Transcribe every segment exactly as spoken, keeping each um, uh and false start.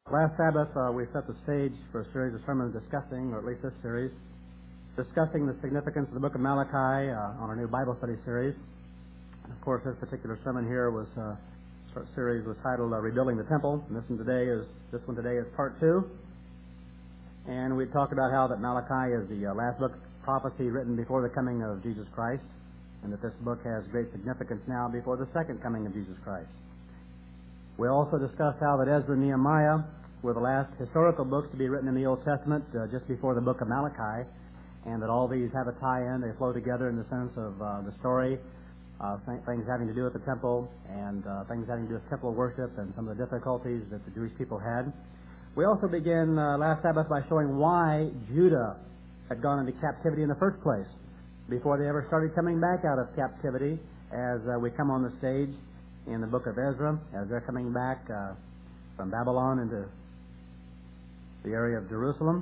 Last Sabbath, uh, we set the stage for a series of sermons discussing, or at least this series, discussing the significance of the book of Malachi uh, on our new Bible study series. And of course, this particular sermon here was uh, series was titled uh, "Rebuilding the Temple." And this one today is this one today is part two. And we talked about how that Malachi is the uh, last book of prophecy written before the coming of Jesus Christ, and that this book has great significance now before the second coming of Jesus Christ. We also discussed how that Ezra and Nehemiah were the last historical books to be written in the Old Testament uh, just before the book of Malachi, and that all these have a tie-in. They flow together in the sense of uh, the story, uh, th- things having to do with the temple, and uh, things having to do with temple worship and some of the difficulties that the Jewish people had. We also began uh, last Sabbath by showing why Judah had gone into captivity in the first place, before they ever started coming back out of captivity, as uh, we come on the stage in the book of Ezra, as they're coming back uh, from Babylon into the area of Jerusalem,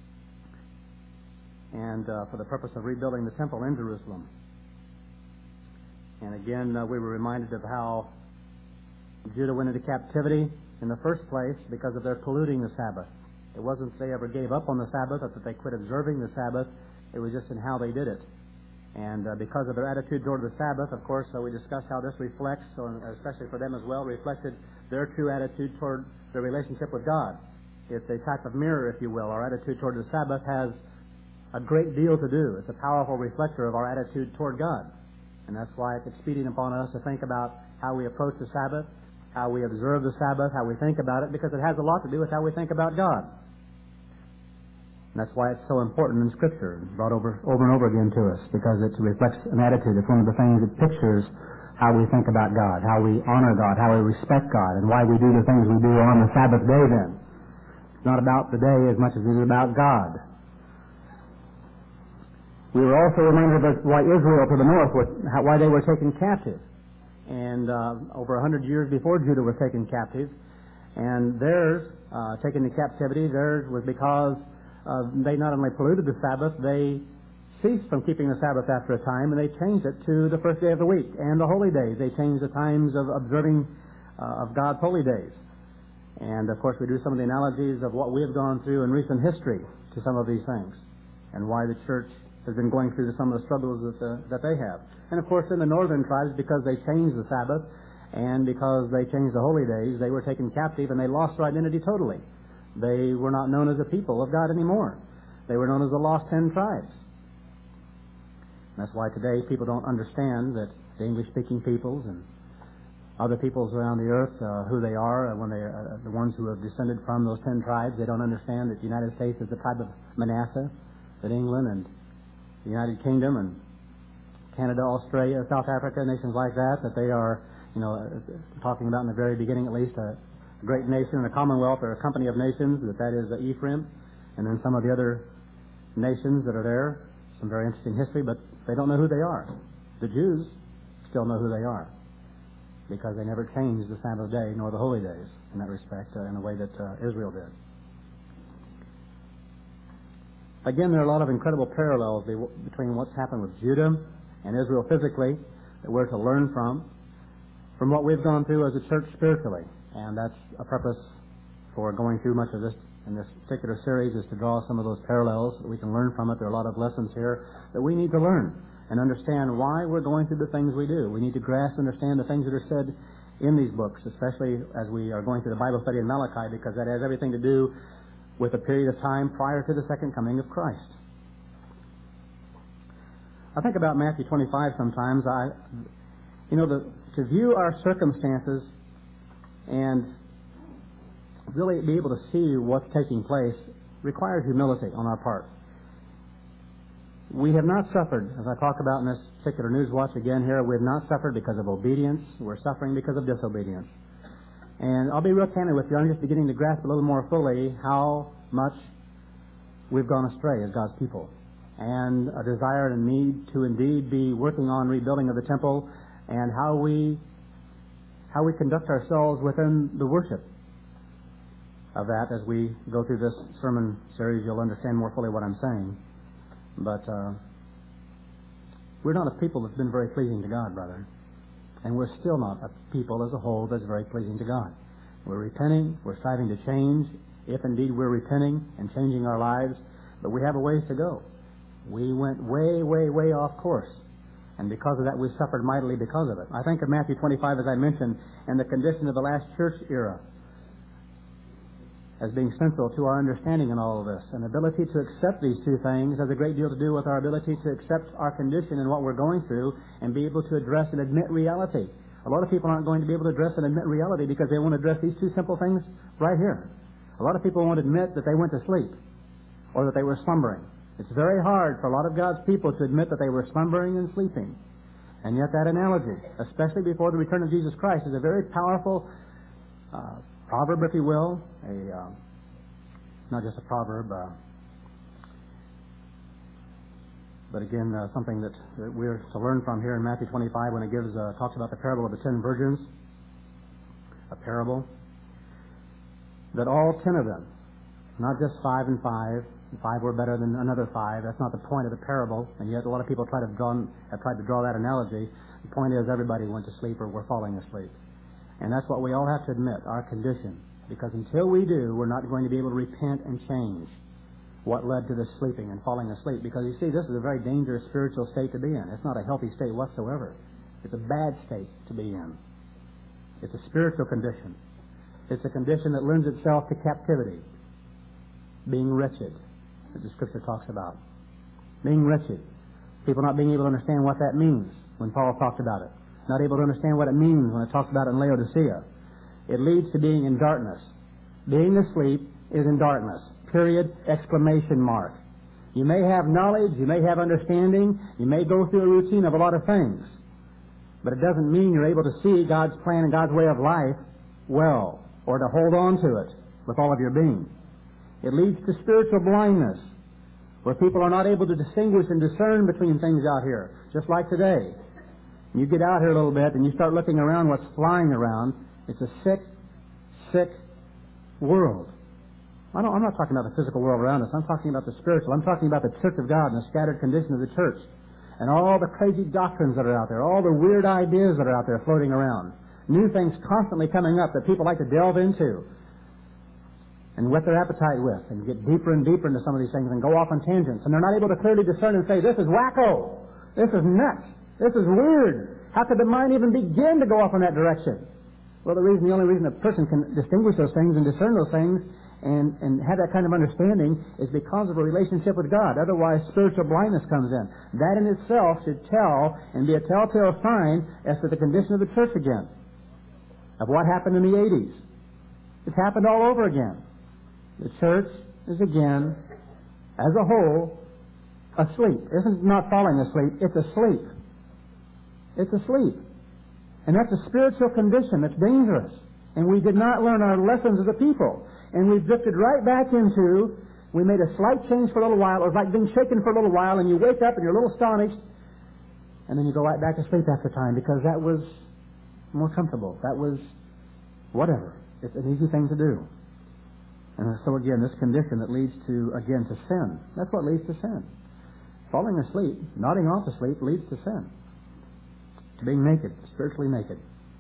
and uh, for the purpose of rebuilding the temple in Jerusalem. And again, uh, we were reminded of how Judah went into captivity in the first place because of their polluting the Sabbath. It wasn't that they ever gave up on the Sabbath or that they quit observing the Sabbath. It was just in how they did it. And uh, because of their attitude toward the Sabbath, of course, uh, we discussed how this reflects, or especially for them as well, reflected their true attitude toward their relationship with God. It's a type of mirror, if you will. Our attitude toward the Sabbath has a great deal to do. It's a powerful reflector of our attitude toward God. And that's why it's expedient upon us to think about how we approach the Sabbath, how we observe the Sabbath, how we think about it, because it has a lot to do with how we think about God. And that's why it's so important in Scripture, brought over over and over again to us, because it reflects an attitude. It's one of the things that pictures how we think about God, how we honor God, how we respect God, and why we do the things we do on the Sabbath day then. It's not about the day as much as it is about God. We were also reminded of why Israel to the north, was, how, why they were taken captive. And uh, over a hundred years before Judah was taken captive, and theirs, uh, taken into captivity, theirs was because uh, they not only polluted the Sabbath, they ceased from keeping the Sabbath after a time, and they changed it to the first day of the week and the holy days. They changed the times of observing uh, of God's holy days. And, of course, we do some of the analogies of what we have gone through in recent history to some of these things, and why the church has been going through some of the struggles that, the, that they have. And, of course, in the northern tribes, because they changed the Sabbath and because they changed the holy days, they were taken captive and they lost their identity totally. They were not known as a people of God anymore. They were known as the lost ten tribes. And that's why today people don't understand that the English-speaking peoples and other peoples around the earth, uh, who they are, uh, when they are uh, the ones who have descended from those ten tribes. They don't understand that the United States is the tribe of Manasseh, that England and the United Kingdom and Canada, Australia, South Africa, nations like that, that they are, you know, uh, talking about in the very beginning at least, a great nation, a commonwealth, or a company of nations, that that is uh, Ephraim, and then some of the other nations that are there. Some very interesting history, but they don't know who they are. The Jews still know who they are, because they never changed the Sabbath day nor the holy days in that respect, uh, in the way that uh, Israel did. Again, there are a lot of incredible parallels be- between what's happened with Judah and Israel physically that we're to learn from, from what we've gone through as a church spiritually. And that's a purpose for going through much of this in this particular series, is to draw some of those parallels so that we can learn from it. There are a lot of lessons here that we need to learn and understand why we're going through the things we do. We need to grasp and understand the things that are said in these books, especially as we are going through the Bible study in Malachi, because that has everything to do with a period of time prior to the second coming of Christ. I think about Matthew twenty-five sometimes. I, you know, the, to view our circumstances and really be able to see what's taking place requires humility on our part. We have not suffered, as I talk about in this particular news watch again here, we have not suffered because of obedience. We're suffering because of disobedience. And I'll be real candid with you. I'm just beginning to grasp a little more fully how much we've gone astray as God's people, and a desire and need to indeed be working on rebuilding of the temple, and how we how we conduct ourselves within the worship of that. As we go through this sermon series, you'll understand more fully what I'm saying. But uh, we're not a people that's been very pleasing to God, brother. And we're still not a people as a whole that's very pleasing to God. We're repenting. We're striving to change, if indeed we're repenting and changing our lives. But we have a ways to go. We went way, way, way off course. And because of that, we suffered mightily because of it. I think of Matthew twenty-five, as I mentioned, and the condition of the last church era as being central to our understanding in all of this. An ability to accept these two things has a great deal to do with our ability to accept our condition and what we're going through and be able to address and admit reality. A lot of people aren't going to be able to address and admit reality because they won't address these two simple things right here. A lot of people won't admit that they went to sleep or that they were slumbering. It's very hard for a lot of God's people to admit that they were slumbering and sleeping. And yet that analogy, especially before the return of Jesus Christ, is a very powerful uh, proverb, if you will. A uh, not just a proverb, uh, but again, uh, something that, that we're to learn from here in Matthew twenty-five when it gives uh, talks about the parable of the ten virgins. A parable that all ten of them, not just five and five, five were better than another five. That's not the point of the parable, and yet a lot of people try to draw, have tried to draw that analogy. The point is everybody went to sleep or were falling asleep. And that's what we all have to admit, our condition. Because until we do, we're not going to be able to repent and change what led to this sleeping and falling asleep. Because you see, this is a very dangerous spiritual state to be in. It's not a healthy state whatsoever. It's a bad state to be in. It's a spiritual condition. It's a condition that lends itself to captivity. Being wretched, that the Scripture talks about. Being wretched. People not being able to understand what that means when Paul talked about it. Not able to understand what it means when it talks about it in Laodicea. It leads to being in darkness. Being asleep is in darkness. Period. Exclamation mark. You may have knowledge, you may have understanding, you may go through a routine of a lot of things, but it doesn't mean you're able to see God's plan and God's way of life well, or to hold on to it with all of your being. It leads to spiritual blindness, where people are not able to distinguish and discern between things out here, just like today. You get out here a little bit and you start looking around what's flying around. It's a sick, sick world. I don't, I'm not talking about the physical world around us. I'm talking about the spiritual. I'm talking about the church of God and the scattered condition of the church and all the crazy doctrines that are out there, all the weird ideas that are out there floating around. New things constantly coming up that people like to delve into and whet their appetite with and get deeper and deeper into some of these things and go off on tangents. And they're not able to clearly discern and say, this is wacko. This is nuts. This is weird. How could the mind even begin to go off in that direction? Well, the reason, the only reason a person can distinguish those things and discern those things and, and have that kind of understanding is because of a relationship with God. Otherwise, spiritual blindness comes in. That in itself should tell and be a telltale sign as to the condition of the church again, of what happened in the eighties. It's happened all over again. The church is again, as a whole, asleep. It isn't not falling asleep, it's asleep. It's asleep. And that's a spiritual condition that's dangerous. And we did not learn our lessons as a people. And we've drifted right back into, we made a slight change for a little while. It was like being shaken for a little while, and you wake up and you're a little astonished, and then you go right back to sleep after time because that was more comfortable. That was whatever. It's an easy thing to do. And so again, this condition that leads to, again, to sin. That's what leads to sin. Falling asleep, nodding off to sleep, leads to sin. To being naked, spiritually naked.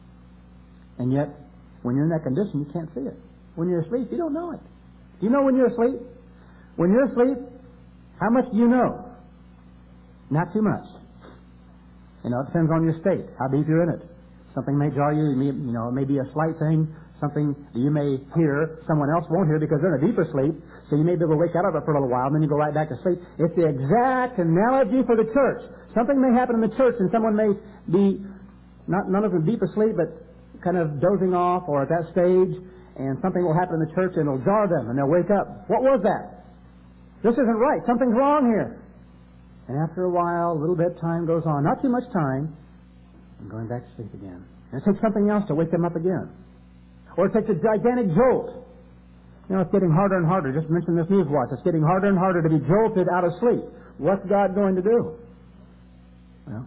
And yet, when you're in that condition, you can't see it. When you're asleep, you don't know it. Do you know when you're asleep? When you're asleep, how much do you know? Not too much. You know, it depends on your state, how deep you're in it. Something may jar you, you know, it may be a slight thing, something that you may hear, someone else won't hear because they're in a deeper sleep, so you may be able to wake out of it for a little while, and then you go right back to sleep. It's the exact analogy for the church. Something may happen in the church, and someone may be, not none of them deep asleep, but kind of dozing off or at that stage, and something will happen in the church, and it'll jar them, and they'll wake up. What was that? This isn't right. Something's wrong here. And after a while, a little bit of time goes on, not too much time, and going back to sleep again. And it takes something else to wake them up again. Or it takes a gigantic jolt. You know, it's getting harder and harder. Just mention this news watch. It's getting harder and harder to be jolted out of sleep. What's God going to do? Well,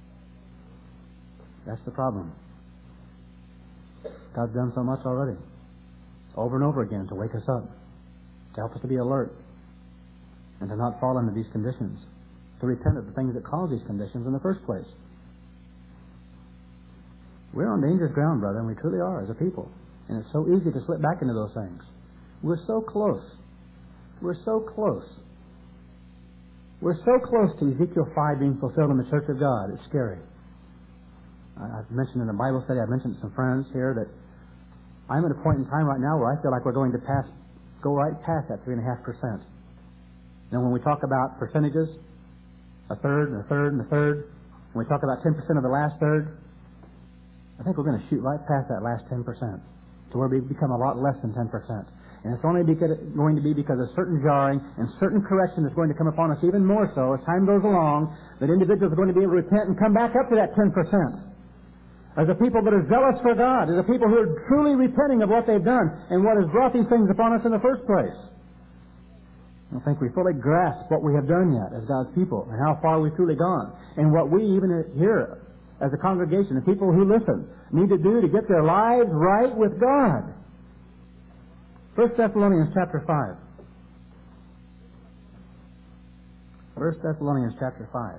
that's the problem. God's done so much already. Over and over again to wake us up. To help us to be alert. And to not fall into these conditions. To repent of the things that cause these conditions in the first place. We're on dangerous ground, brother, and we truly are as a people. And it's so easy to slip back into those things. We're so close. We're so close. We're so close to Ezekiel five being fulfilled in the church of God. It's scary. I've mentioned in a Bible study, I've mentioned to some friends here that I'm at a point in time right now where I feel like we're going to pass, go right past that three and a half percent. Now, when we talk about percentages, a third and a third and a third, when we talk about ten percent of the last third, I think we're going to shoot right past that last ten percent to where we become a lot less than ten percent. And it's only because, going to be because of certain jarring and certain correction that's going to come upon us even more so as time goes along, that individuals are going to be able to repent and come back up to that ten percent. As a people that are zealous for God, as a people who are truly repenting of what they've done and what has brought these things upon us in the first place. I don't think we fully grasp what we have done yet as God's people and how far we've truly gone. And what we even here as a congregation, the people who listen, need to do to get their lives right with God. First Thessalonians chapter five. First Thessalonians chapter five.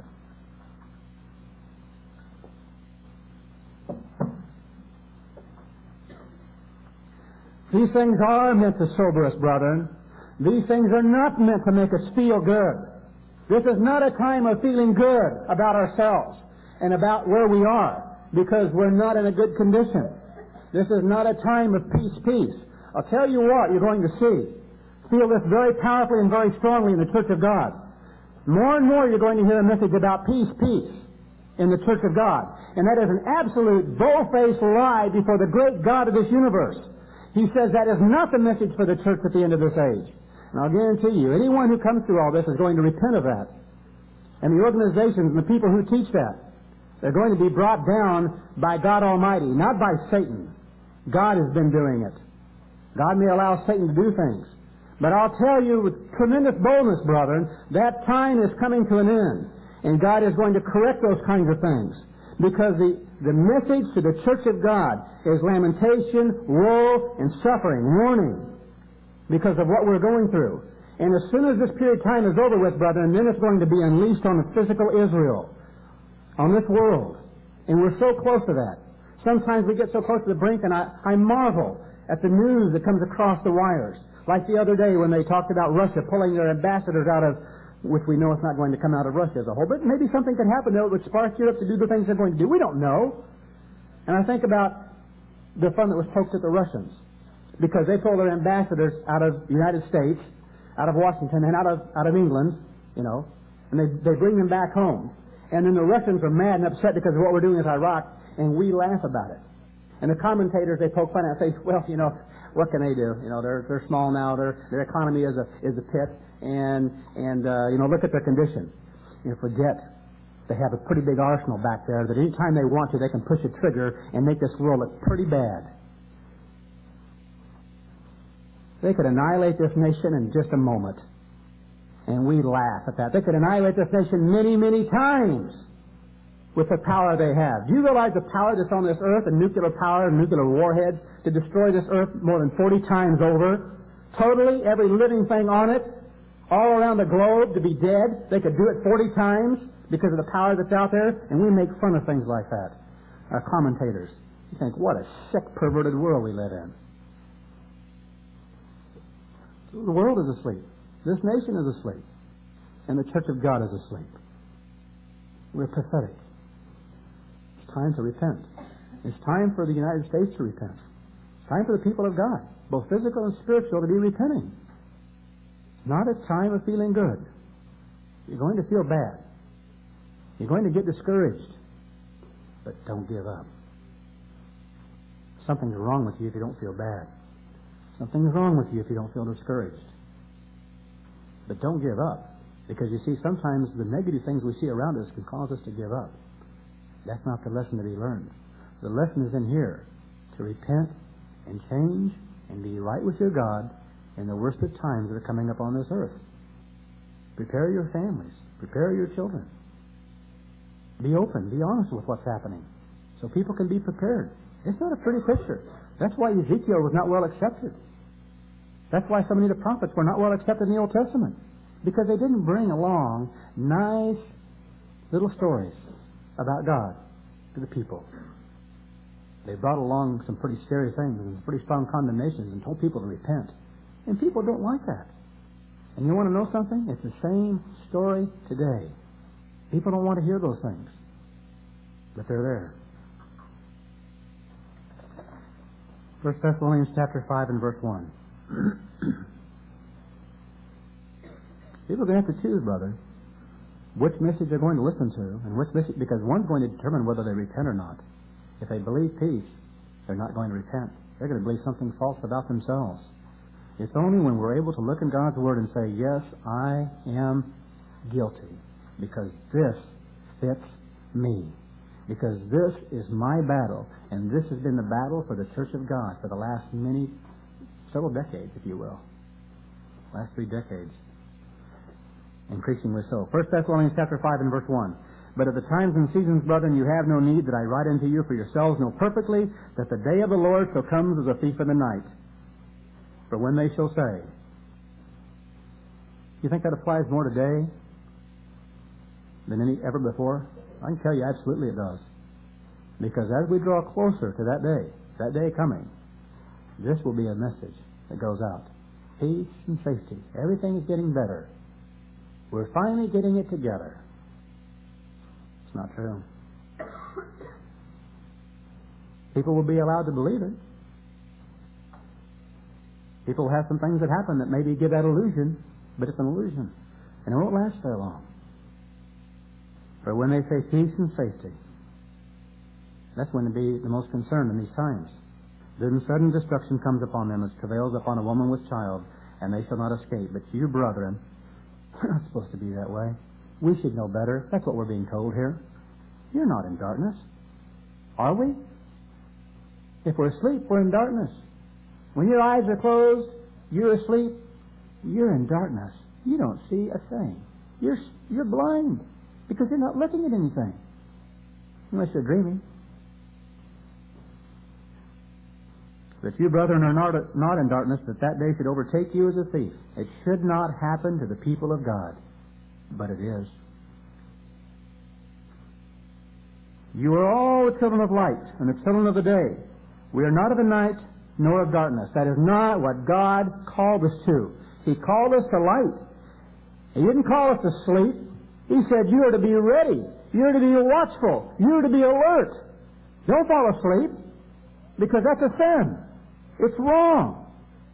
These things are meant to sober us, brethren. These things are not meant to make us feel good. This is not a time of feeling good about ourselves and about where we are because we're not in a good condition. This is not a time of peace, peace. I'll tell you what you're going to see. Feel this very powerfully and very strongly in the church of God. More and more you're going to hear a message about peace, peace in the church of God. And that is an absolute bold-faced lie before the great God of this universe. He says that is not the message for the church at the end of this age. And I'll guarantee you, anyone who comes through all this is going to repent of that. And the organizations and the people who teach that, they're going to be brought down by God Almighty, not by Satan. God has been doing it. God may allow Satan to do things. But I'll tell you with tremendous boldness, brethren, that time is coming to an end. And God is going to correct those kinds of things. Because the, the message to the church of God is lamentation, woe, and suffering, warning, because of what we're going through. And as soon as this period of time is over with, brethren, then it's going to be unleashed on the physical Israel, on this world. And we're so close to that. Sometimes we get so close to the brink, and I, I marvel at the news that comes across the wires. Like the other day when they talked about Russia pulling their ambassadors out of, which we know it's not going to come out of Russia as a whole, but maybe something could happen that would spark Europe to do the things they're going to do. We don't know. And I think about the fun that was poked at the Russians, because they pulled their ambassadors out of the United States, out of Washington, and out of out of England, you know, and they they bring them back home. And then the Russians are mad and upset because of what we're doing with Iraq, and we laugh about it. And the commentators, they poke fun at it and say, well, you know, what can they do? You know, they're they're small now. Their their economy is a is a pit, and and uh, you know, look at their condition. You know, forget they have a pretty big arsenal back there that any time they want to, they can push a trigger and make this world look pretty bad. They could annihilate this nation in just a moment, and we laugh at that. They could annihilate this nation many, many times with the power they have. Do you realize the power that's on this earth, and nuclear power and nuclear warheads, to destroy this earth more than forty times over? Totally, every living thing on it, all around the globe, to be dead. They could do it forty times because of the power that's out there, and we make fun of things like that. Our commentators. You think, what a sick, perverted world we live in. The world is asleep. This nation is asleep. And the church of God is asleep. We're pathetic. It's time to repent. It's time for the United States to repent. It's time for the people of God, both physical and spiritual, to be repenting. Not a time of feeling good. You're going to feel bad. You're going to get discouraged. But don't give up. Something's wrong with you if you don't feel bad. Something's wrong with you if you don't feel discouraged. But don't give up. Because you see, sometimes the negative things we see around us can cause us to give up. That's not the lesson to be learned. The lesson is in here. To repent and change and be right with your God in the worst of times that are coming up on this earth. Prepare your families. Prepare your children. Be open. Be honest with what's happening, so people can be prepared. It's not a pretty picture. That's why Ezekiel was not well accepted. That's why so many of the prophets were not well accepted in the Old Testament, because they didn't bring along nice little stories about God to the people. They brought along some pretty scary things and pretty strong condemnations and told people to repent. And people don't like that. And you want to know something? It's the same story today. People don't want to hear those things. But they're there. First Thessalonians chapter five and verse one. People are going to have to choose, brother, which message they're going to listen to, and which message, because one's going to determine whether they repent or not. If they believe peace, they're not going to repent. They're going to believe something false about themselves. It's only when we're able to look in God's Word and say, yes, I am guilty, because this fits me. Because this is my battle, and this has been the battle for the Church of God for the last many, several decades, if you will. Last three decades. Increasingly so. First Thessalonians chapter five and verse one. But at the times and seasons, brethren, you have no need that I write unto you, for yourselves know perfectly that the day of the Lord shall come as a thief in the night. For when they shall say, you think that applies more today than any ever before? I can tell you absolutely it does. Because as we draw closer to that day, that day coming, this will be a message that goes out. Peace and safety. Everything is getting better. We're finally getting it together. It's not true. People will be allowed to believe it. People have some things that happen that maybe give that illusion, but it's an illusion. And it won't last very long. For when they say peace and safety, that's when to be the most concerned in these times. Then sudden destruction comes upon them as travails upon a woman with child, and they shall not escape. But you, brethren, we're not supposed to be that way. We should know better. That's what we're being told here. You're not in darkness. Are we? If we're asleep, we're in darkness. When your eyes are closed, you're asleep, you're in darkness. You don't see a thing. You're, you're blind because you're not looking at anything. Unless you're dreaming. But you, brethren, are not, not in darkness, that that day should overtake you as a thief. It should not happen to the people of God. But it is. You are all the children of light and the children of the day. We are not of the night nor of darkness. That is not what God called us to. He called us to light. He didn't call us to sleep. He said you are to be ready. You are to be watchful. You are to be alert. Don't fall asleep, because that's a sin. It's wrong.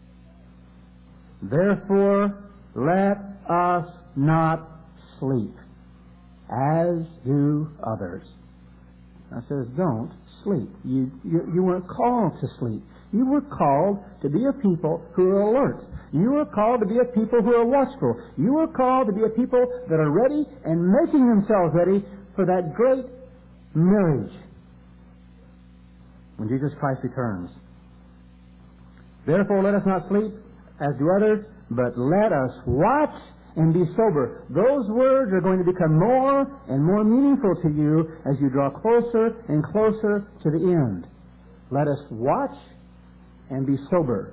Therefore, let us not sleep, as do others. It says, don't sleep. You, you, you weren't called to sleep. You were called to be a people who are alert. You were called to be a people who are watchful. You were called to be a people that are ready and making themselves ready for that great marriage when Jesus Christ returns. Therefore, let us not sleep as do others, but let us watch and be sober. Those words are going to become more and more meaningful to you as you draw closer and closer to the end. Let us watch and be sober.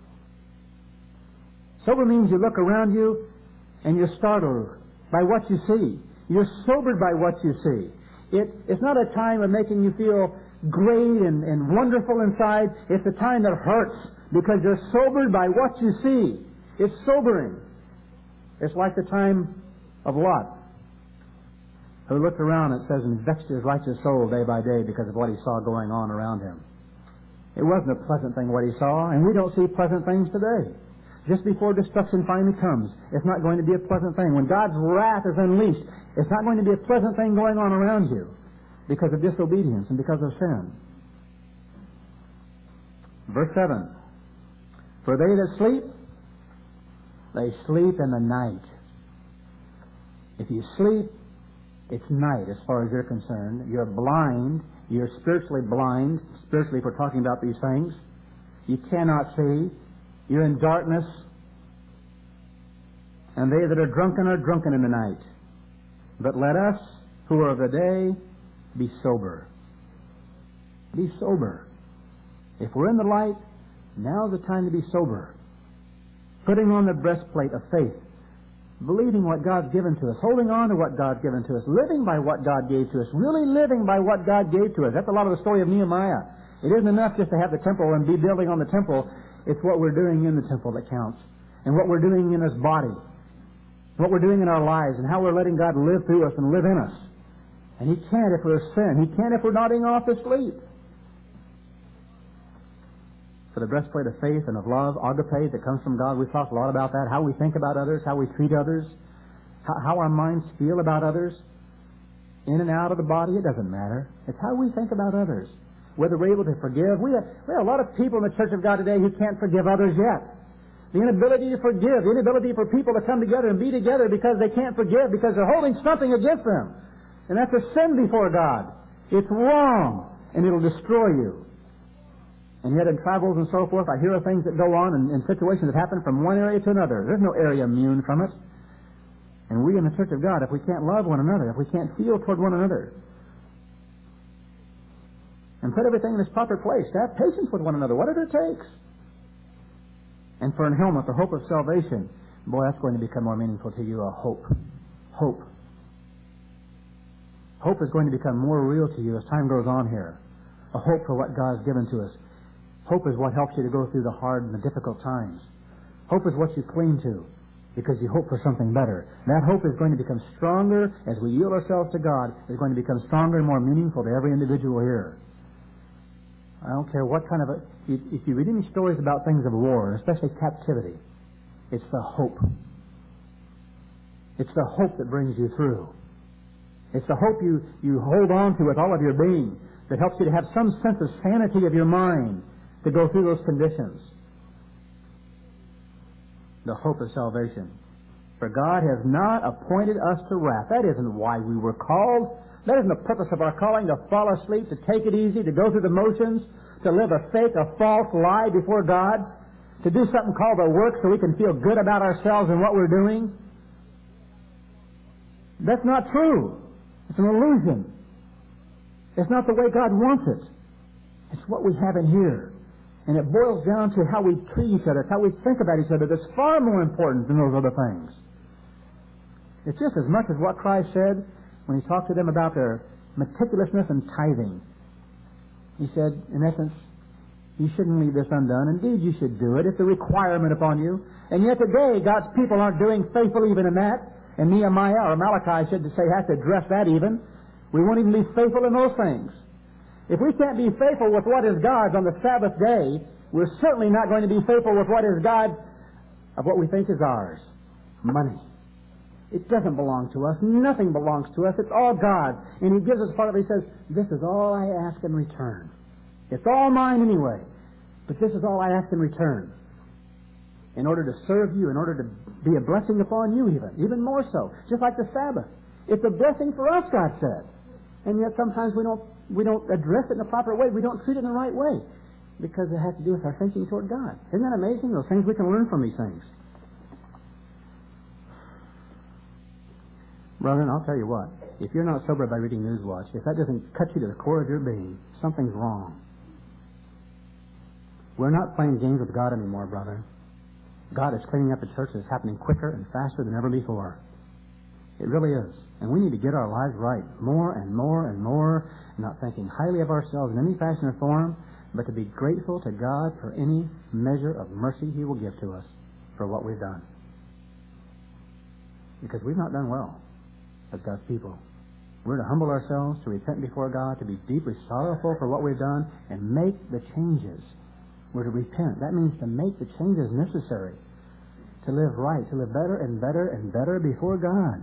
Sober means you look around you and you're startled by what you see. You're sobered by what you see. It, it's not a time of making you feel great and, and wonderful inside. It's a time that hurts because you're sobered by what you see. It's sobering. It's like the time of Lot, who looked around, it says, and vexed his righteous soul day by day because of what he saw going on around him. It wasn't a pleasant thing what he saw, and we don't see pleasant things today. Just before destruction finally comes, it's not going to be a pleasant thing. When God's wrath is unleashed, it's not going to be a pleasant thing going on around you because of disobedience and because of sin. Verse seven. For they that sleep, they sleep in the night. If you sleep, it's night as far as you're concerned. You're blind. You're spiritually blind. Spiritually, if we're talking about these things. You cannot see. You're in darkness. And they that are drunken are drunken in the night. But let us, who are of the day, be sober. Be sober. If we're in the light, now's the time to be sober. Putting on the breastplate of faith. Believing what God's given to us. Holding on to what God's given to us. Living by what God gave to us. Really living by what God gave to us. That's a lot of the story of Nehemiah. It isn't enough just to have the temple and be building on the temple. It's what we're doing in the temple that counts. And what we're doing in His body. What we're doing in our lives and how we're letting God live through us and live in us. And He can't if we're sin. He can't if we're nodding off to sleep. For the breastplate of faith and of love, agape, that comes from God, we've talked a lot about that. How we think about others, how we treat others, how, how our minds feel about others. In and out of the body, it doesn't matter. It's how we think about others. Whether we're able to forgive. We have, we have a lot of people in the Church of God today who can't forgive others yet. The inability to forgive, the inability for people to come together and be together because they can't forgive, because they're holding something against them. And that's a sin before God. It's wrong, and it'll destroy you. And yet in travels and so forth, I hear of things that go on and, and situations that happen from one area to another. There's no area immune from it. And we in the Church of God, if we can't love one another, if we can't feel toward one another, and put everything in its proper place, to have patience with one another, whatever it takes. And for an helmet, the hope of salvation, boy, that's going to become more meaningful to you, a hope. Hope. Hope is going to become more real to you as time goes on here. A hope for what God's given to us. Hope is what helps you to go through the hard and the difficult times. Hope is what you cling to because you hope for something better. That hope is going to become stronger as we yield ourselves to God. It's going to become stronger and more meaningful to every individual here. I don't care what kind of a... If you read any stories about things of war, especially captivity, it's the hope. It's the hope that brings you through. It's the hope you, you hold on to with all of your being that helps you to have some sense of sanity of your mind to go through those conditions. The hope of salvation. For God has not appointed us to wrath. That isn't why we were called. That isn't the purpose of our calling, to fall asleep, to take it easy, to go through the motions, to live a fake, a false lie before God, to do something called a work so we can feel good about ourselves and what we're doing. That's not true. It's an illusion. It's not the way God wants it. It's what we have in here. And it boils down to how we treat each other, how we think about each other. That's far more important than those other things. It's just as much as what Christ said when He talked to them about their meticulousness and tithing. He said, in essence, you shouldn't leave this undone. Indeed, you should do it. It's a requirement upon you. And yet today, God's people aren't doing faithful even in that. And Nehemiah, or Malachi, I should say, has to address that even. We won't even be faithful in those things. If we can't be faithful with what is God's on the Sabbath day, we're certainly not going to be faithful with what is God of what we think is ours. Money. It doesn't belong to us. Nothing belongs to us. It's all God. And He gives us part of it. He says, this is all I ask in return. It's all mine anyway. But this is all I ask in return. In order to serve you, in order to be a blessing upon you even. Even more so. Just like the Sabbath. It's a blessing for us, God said. And yet sometimes we don't we don't address it in the proper way. We don't treat it in the right way. Because it has to do with our thinking toward God. Isn't that amazing? Those things we can learn from these things. Brother, I'll tell you what. If you're not sober by reading Newswatch, if that doesn't cut you to the core of your being, something's wrong. We're not playing games with God anymore, brother. God is cleaning up the church. It's happening quicker and faster than ever before. It really is. And we need to get our lives right more and more and more, not thinking highly of ourselves in any fashion or form, but to be grateful to God for any measure of mercy He will give to us for what we've done. Because we've not done well as God's people. We're to humble ourselves, to repent before God, to be deeply sorrowful for what we've done, and make the changes. We're to repent. That means to make the changes necessary to live right, to live better and better and better before God.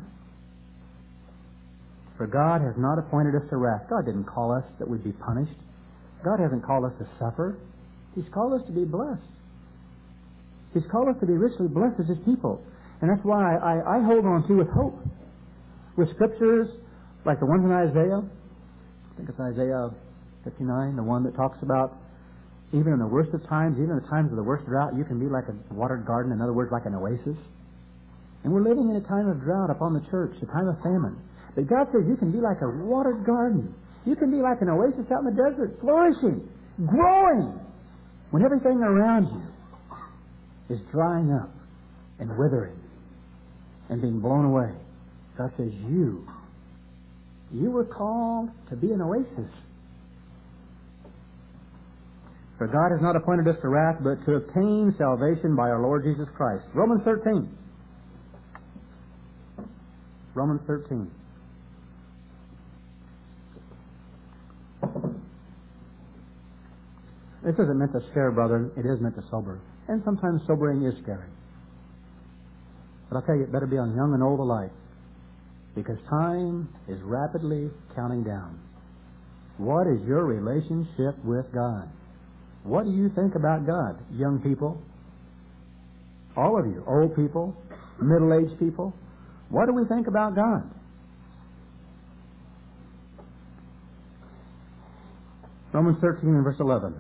For God has not appointed us to wrath. God didn't call us that we'd be punished. God hasn't called us to suffer. He's called us to be blessed. He's called us to be richly blessed as His people. And that's why I, I, I hold on to with hope. With scriptures like the ones in Isaiah. I think it's Isaiah fifty-nine, the one that talks about even in the worst of times, even in the times of the worst drought, you can be like a watered garden, in other words, like an oasis. And we're living in a time of drought upon the church, a time of famine. But God says you can be like a watered garden. You can be like an oasis out in the desert, flourishing, growing, when everything around you is drying up and withering and being blown away. God says you, you were called to be an oasis. For God has not appointed us to wrath, but to obtain salvation by our Lord Jesus Christ. Romans thirteen. Romans thirteen. This isn't meant to scare, brother. It is meant to sober. And sometimes sobering is scary. But I'll tell you, it better be on young and old alike. Because time is rapidly counting down. What is your relationship with God? What do you think about God, young people? All of you, old people, middle-aged people. What do we think about God? Romans thirteen and verse eleven.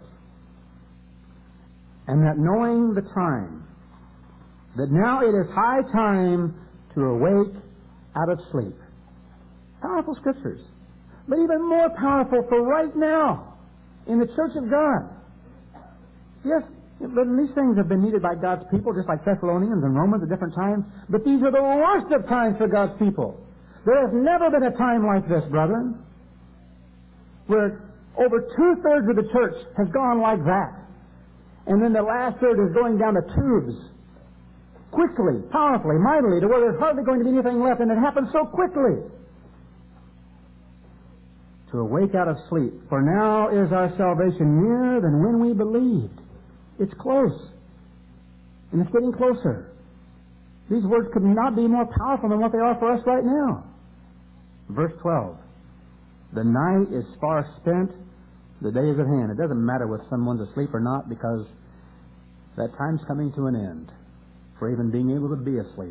And that knowing the time, that now it is high time to awake out of sleep. Powerful scriptures. But even more powerful for right now in the church of God. Yes, but these things have been needed by God's people, just like Thessalonians and Romans at different times. But these are the worst of times for God's people. There has never been a time like this, brethren, where over two-thirds of the church has gone like that. And then the last third is going down the tubes. Quickly, powerfully, mightily, to where there's hardly going to be anything left, and it happens so quickly. To awake out of sleep. For now is our salvation nearer than when we believed. It's close. And it's getting closer. These words could not be more powerful than what they are for us right now. Verse twelve. The night is far spent, the day is at hand. It doesn't matter whether someone's asleep or not, because that time's coming to an end for even being able to be asleep.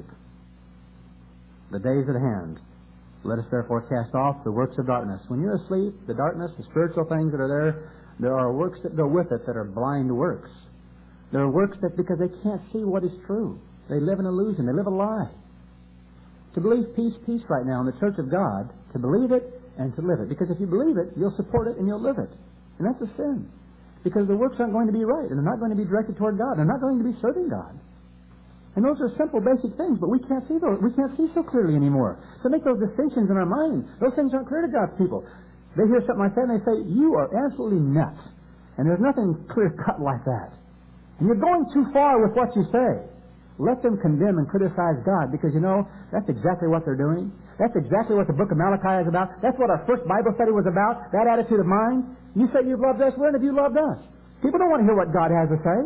The day is at hand. Let us therefore cast off the works of darkness. When you're asleep, the darkness, the spiritual things that are there, there are works that go with it that are blind works. There are works that, because they can't see what is true, they live an illusion, they live a lie. To believe peace, peace right now in the church of God, to believe it and to live it. Because if you believe it, you'll support it and you'll live it. And that's a sin. Because the works aren't going to be right, and they're not going to be directed toward God. They're not going to be serving God. And those are simple, basic things, but we can't see those. We can't see so clearly anymore. To make those distinctions in our mind, those things aren't clear to God's people. They hear something like that and they say, "You are absolutely nuts." And there's nothing clear-cut like that. And you're going too far with what you say. Let them condemn and criticize God, because, you know, that's exactly what they're doing. That's exactly what the book of Malachi is about. That's what our first Bible study was about, that attitude of mind. You say you've loved us. When have you loved us? People don't want to hear what God has to say.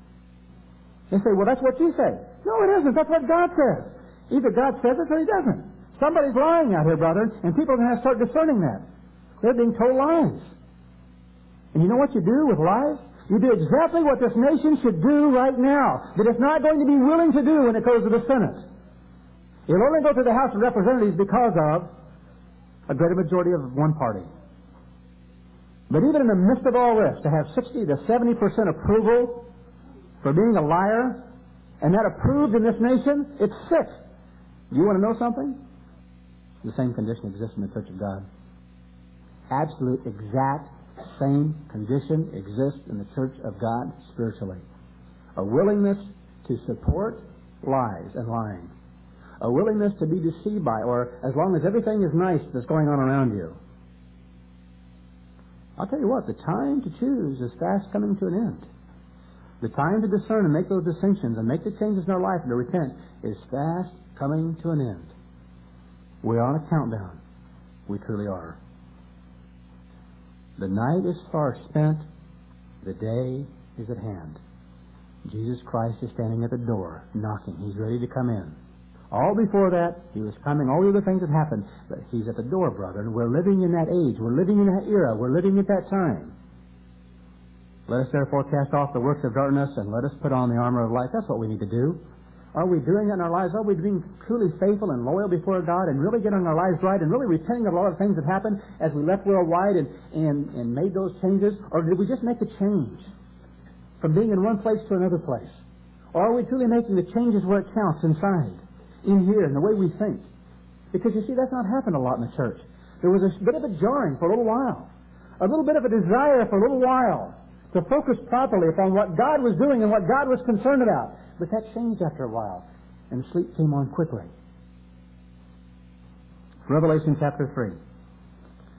They say, well, that's what you say. No, it isn't. That's what God says. Either God says it or He doesn't. Somebody's lying out here, brother, and people are going to have to start discerning that. They're being told lies. And you know what you do with lies? You do exactly what this nation should do right now, that it's not going to be willing to do when it goes to the Senate. It'll only go to the House of Representatives because of a greater majority of one party. But even in the midst of all this, to have sixty to seventy percent approval for being a liar, and that approved in this nation, it's sick. Do you want to know something? The same condition exists in the Church of God. Absolute, exact, same condition exists in the Church of God spiritually. A willingness to support lies and lying. A willingness to be deceived by, or as long as everything is nice that's going on around you. I'll tell you what, the time to choose is fast coming to an end. The time to discern and make those distinctions and make the changes in our life and to repent is fast coming to an end. We're on a countdown. We truly are. The night is far spent. The day is at hand. Jesus Christ is standing at the door, knocking. He's ready to come in. All before that, He was coming. All the other things had happened. But He's at the door, brother. And we're living in that age. We're living in that era. We're living at that time. Let us therefore cast off the works of darkness and let us put on the armor of light. That's what we need to do. Are we doing that in our lives? Are we being truly faithful and loyal before God and really getting our lives right and really repenting of a lot of things that happened as we left worldwide and, and, and made those changes? Or did we just make a change from being in one place to another place? Or are we truly making the changes where it counts inside, in here, in the way we think? Because you see, that's not happened a lot in the church. There was a bit of a jarring for a little while. A little bit of a desire for a little while to focus properly upon what God was doing and what God was concerned about. But that changed after a while, and sleep came on quickly. Revelation chapter three.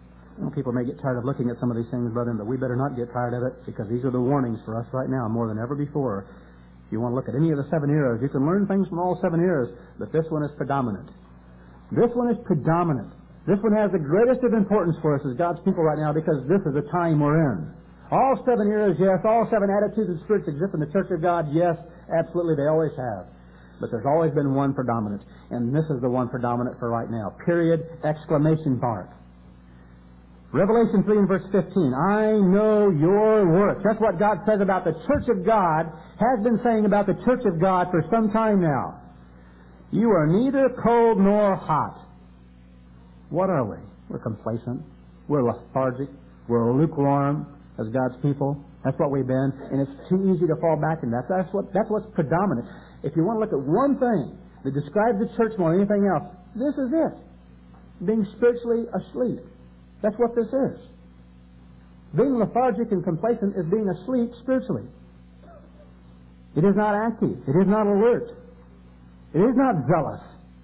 Well, people may get tired of looking at some of these things, brethren, but we better not get tired of it, because these are the warnings for us right now more than ever before. If you want to look at any of the seven eras, you can learn things from all seven eras, but this one is predominant. This one is predominant. This one has the greatest of importance for us as God's people right now, because this is the time we're in. All seven eras, yes. All seven attitudes and spirits exist in the Church of God, yes. Absolutely, they always have. But there's always been one predominant, and this is the one predominant for right now. Period, exclamation mark. Revelation three and verse fifteen, I know your works. That's what God says about the Church of God, has been saying about the Church of God for some time now. You are neither cold nor hot. What are we? We're complacent. We're lethargic. We're lukewarm as God's people. That's what we've been, and it's too easy to fall back in that. That's what, that's what's predominant. If you want to look at one thing that describes the church more than anything else, this is it. Being spiritually asleep. That's what this is. Being lethargic and complacent is being asleep spiritually. It is not active. It is not alert. It is not zealous.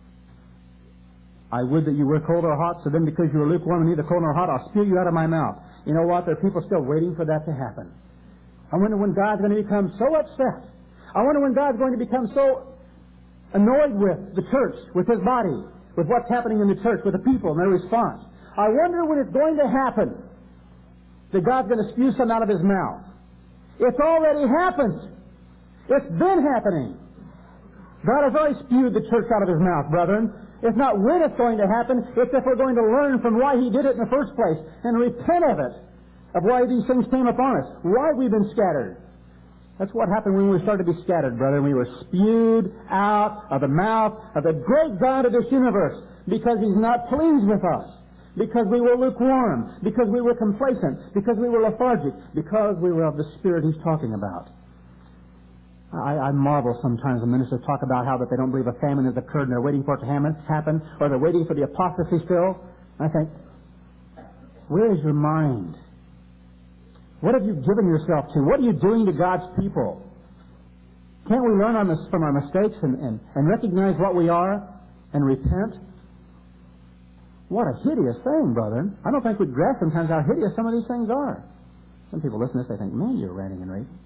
I would that you were cold or hot, so then because you are lukewarm and neither cold nor hot, I'll spew you out of my mouth. You know what? There are people still waiting for that to happen. I wonder when God's going to become so upset. I wonder when God's going to become so annoyed with the church, with His body, with what's happening in the church, with the people and their response. I wonder when it's going to happen that God's going to spew some out of His mouth. It's already happened. It's been happening. God has already spewed the church out of His mouth, brethren. It's not when it's going to happen. It's if we're going to learn from why He did it in the first place and repent of it, of why these things came upon us, why we've been scattered. That's what happened when we started to be scattered, brethren. We were spewed out of the mouth of the great God of this universe because He's not pleased with us. Because we were lukewarm, because we were complacent, because we were lethargic, because we were of the spirit He's talking about. I, I marvel sometimes when ministers talk about how that they don't believe a famine has occurred and they're waiting for it to happen, or they're waiting for the apostasy still. I think, where is your mind? What have you given yourself to? What are you doing to God's people? Can't we learn on this, from our mistakes and, and, and recognize what we are and repent? What a hideous thing, brethren. I don't think we grasp sometimes how hideous some of these things are. Some people listen to this, they think, man, you're ranting and raving.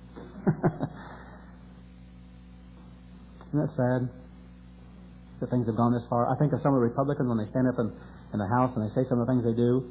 Isn't that sad that things have gone this far? I think of some of the Republicans when they stand up in, in the House and they say some of the things they do.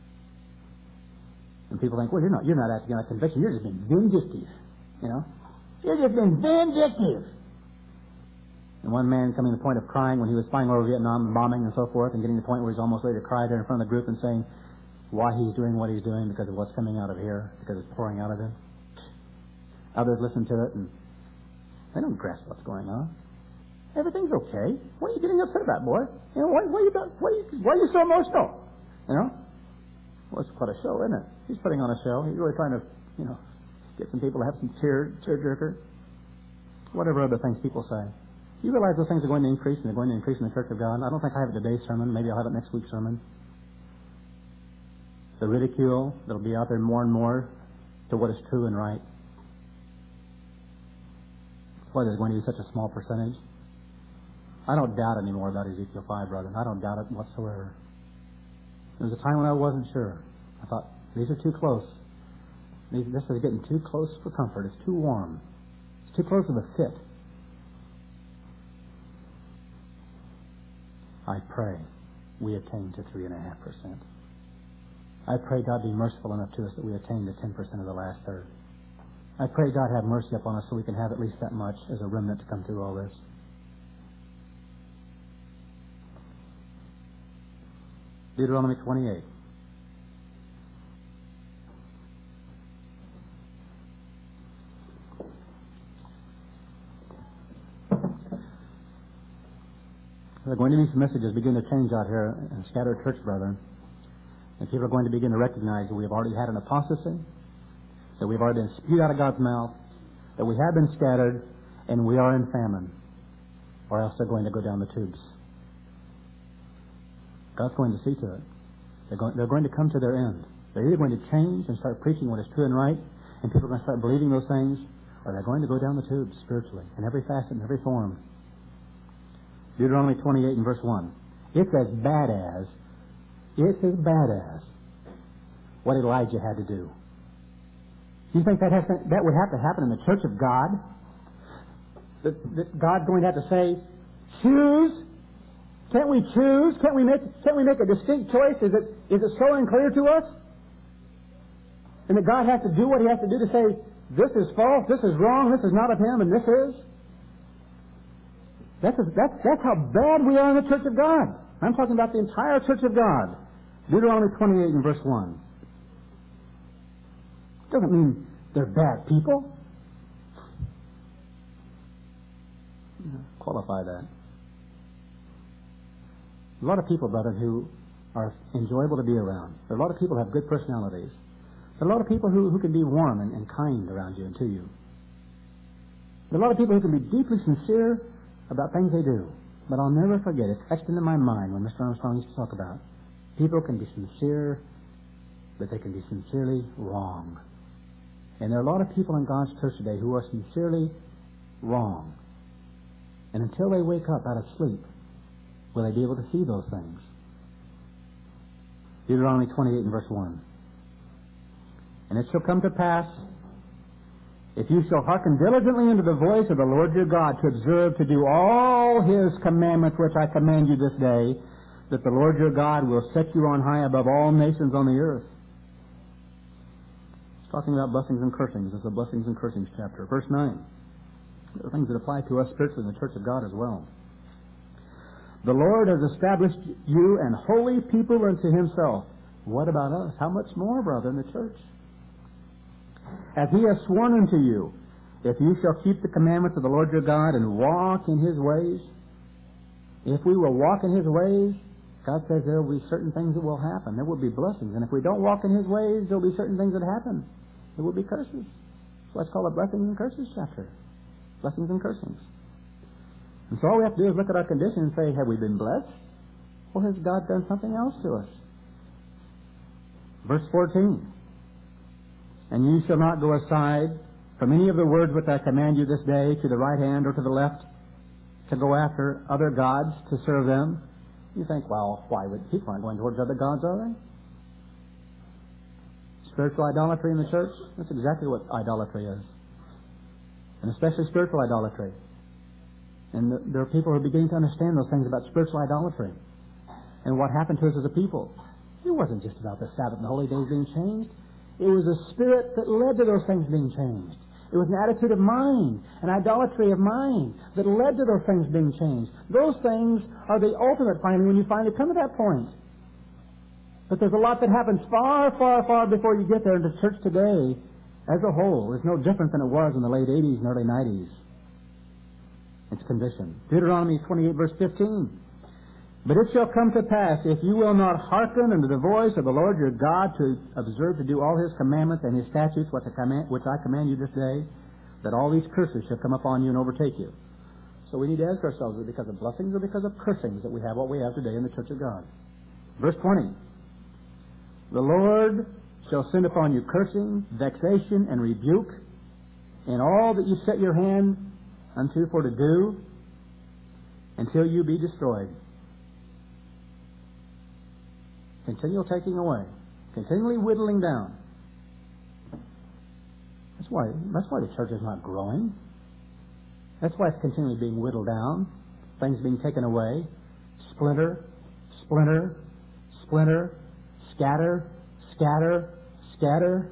And people think, well, you're not, you're not acting on a conviction. You're just being vindictive. You know? You're just being vindictive. And one man coming to the point of crying when he was flying over Vietnam and bombing and so forth, and getting to the point where he's almost ready to cry there in front of the group and saying why he's doing what he's doing because of what's coming out of here, because it's pouring out of him. Others listen to it and they don't grasp what's going on. Everything's okay. What are you getting upset about, boy? You know, why, why, you, why, you, why are you so emotional? You know? Well, it's quite a show, isn't it? He's putting on a show. He's really trying to, you know, get some people to have some tear, tear-jerker. Whatever other things people say. You realize those things are going to increase, and they're going to increase in the Church of God. I don't think I have it today's sermon. Maybe I'll have it next week's sermon. The ridicule that'll be out there more and more to what is true and right. Why there's going to be such a small percentage. I don't doubt anymore about Ezekiel five, brother. I don't doubt it whatsoever. There was a time when I wasn't sure. I thought, these are too close. These, this is getting too close for comfort. It's too warm. It's too close of a fit. I pray we attain to three and a half percent. I pray God be merciful enough to us that we attain to ten percent of the last third. I pray God have mercy upon us so we can have at least that much as a remnant to come through all this. Deuteronomy twenty-eight. There are going to be some messages begin to change out here in scattered church, brethren. And people are going to begin to recognize that we have already had an apostasy, that we've already been spewed out of God's mouth, that we have been scattered, and we are in famine, or else they're going to go down the tubes. God's going to see to it. They're going, they're going to come to their end. They're either going to change and start preaching what is true and right, and people are going to start believing those things, or they're going to go down the tubes spiritually, in every facet, in every form. Deuteronomy twenty-eight and verse one. It's as bad as, it's as bad as what Elijah had to do. Do you think that has to, that would have to happen in the church of God? That, that God's going to have to say, choose? Can't we choose? Can't we make can't we make a distinct choice? Is it is it so unclear to us? And that God has to do what He has to do to say, this is false, this is wrong, this is not of Him, and this is? That's, that's, that's how bad we are in the church of God. I'm talking about the entire church of God. Deuteronomy twenty-eight and verse one. Doesn't mean they're bad people. Qualify that. A lot of people, brother, who are enjoyable to be around. There are a lot of people who have good personalities. There are a lot of people who, who can be warm and, and kind around you and to you. There are a lot of people who can be deeply sincere about things they do. But I'll never forget, it's etched into my mind when Mister Armstrong used to talk about people can be sincere, but they can be sincerely wrong. And there are a lot of people in God's church today who are sincerely wrong. And until they wake up out of sleep, will they be able to see those things? Deuteronomy twenty-eight and verse one. And it shall come to pass, if you shall hearken diligently unto the voice of the Lord your God, to observe to do all His commandments which I command you this day, that the Lord your God will set you on high above all nations on the earth. It's talking about blessings and cursings. It's a blessings and cursings chapter. Verse nine. There are things that apply to us spiritually in the church of God as well. The Lord has established you an holy people unto Himself. What about us? How much more, brother, in the church? As He has sworn unto you, if you shall keep the commandments of the Lord your God and walk in His ways, if we will walk in His ways, God says there will be certain things that will happen. There will be blessings. And if we don't walk in His ways, there will be certain things that happen. There will be curses. So let's call it blessings and curses chapter. Blessings and cursings. And so all we have to do is look at our condition and say, have we been blessed? Or has God done something else to us? Verse fourteen. And ye shall not go aside from any of the words which I command you this day to the right hand or to the left, to go after other gods to serve them. You think, well, why would people aren't going towards other gods, are they? Spiritual idolatry in the church? That's exactly what idolatry is. And especially spiritual idolatry. And the, there are people who are beginning to understand those things about spiritual idolatry and what happened to us as a people. It wasn't just about the Sabbath and the holy days being changed. It was a spirit that led to those things being changed. It was an attitude of mind, an idolatry of mind that led to those things being changed. Those things are the ultimate finally when you finally come to that point. But there's a lot that happens far, far, far before you get there. And the church today, as a whole, is no different than it was in the late eighties and early nineties. Its condition. Deuteronomy twenty-eight, verse fifteen. But it shall come to pass, if you will not hearken unto the voice of the Lord your God, to observe to do all His commandments and His statutes, which I command, which I command you this day, that all these curses shall come upon you and overtake you. So we need to ask ourselves, is it because of blessings or because of cursings that we have what we have today in the church of God? Verse twenty. The Lord shall send upon you cursing, vexation, and rebuke in all that you set your hand unto for to do, until you be destroyed. Continual taking away. Continually whittling down. That's why, that's why the church is not growing. That's why it's continually being whittled down. Things being taken away. Splinter, splinter, splinter, scatter, scatter, scatter,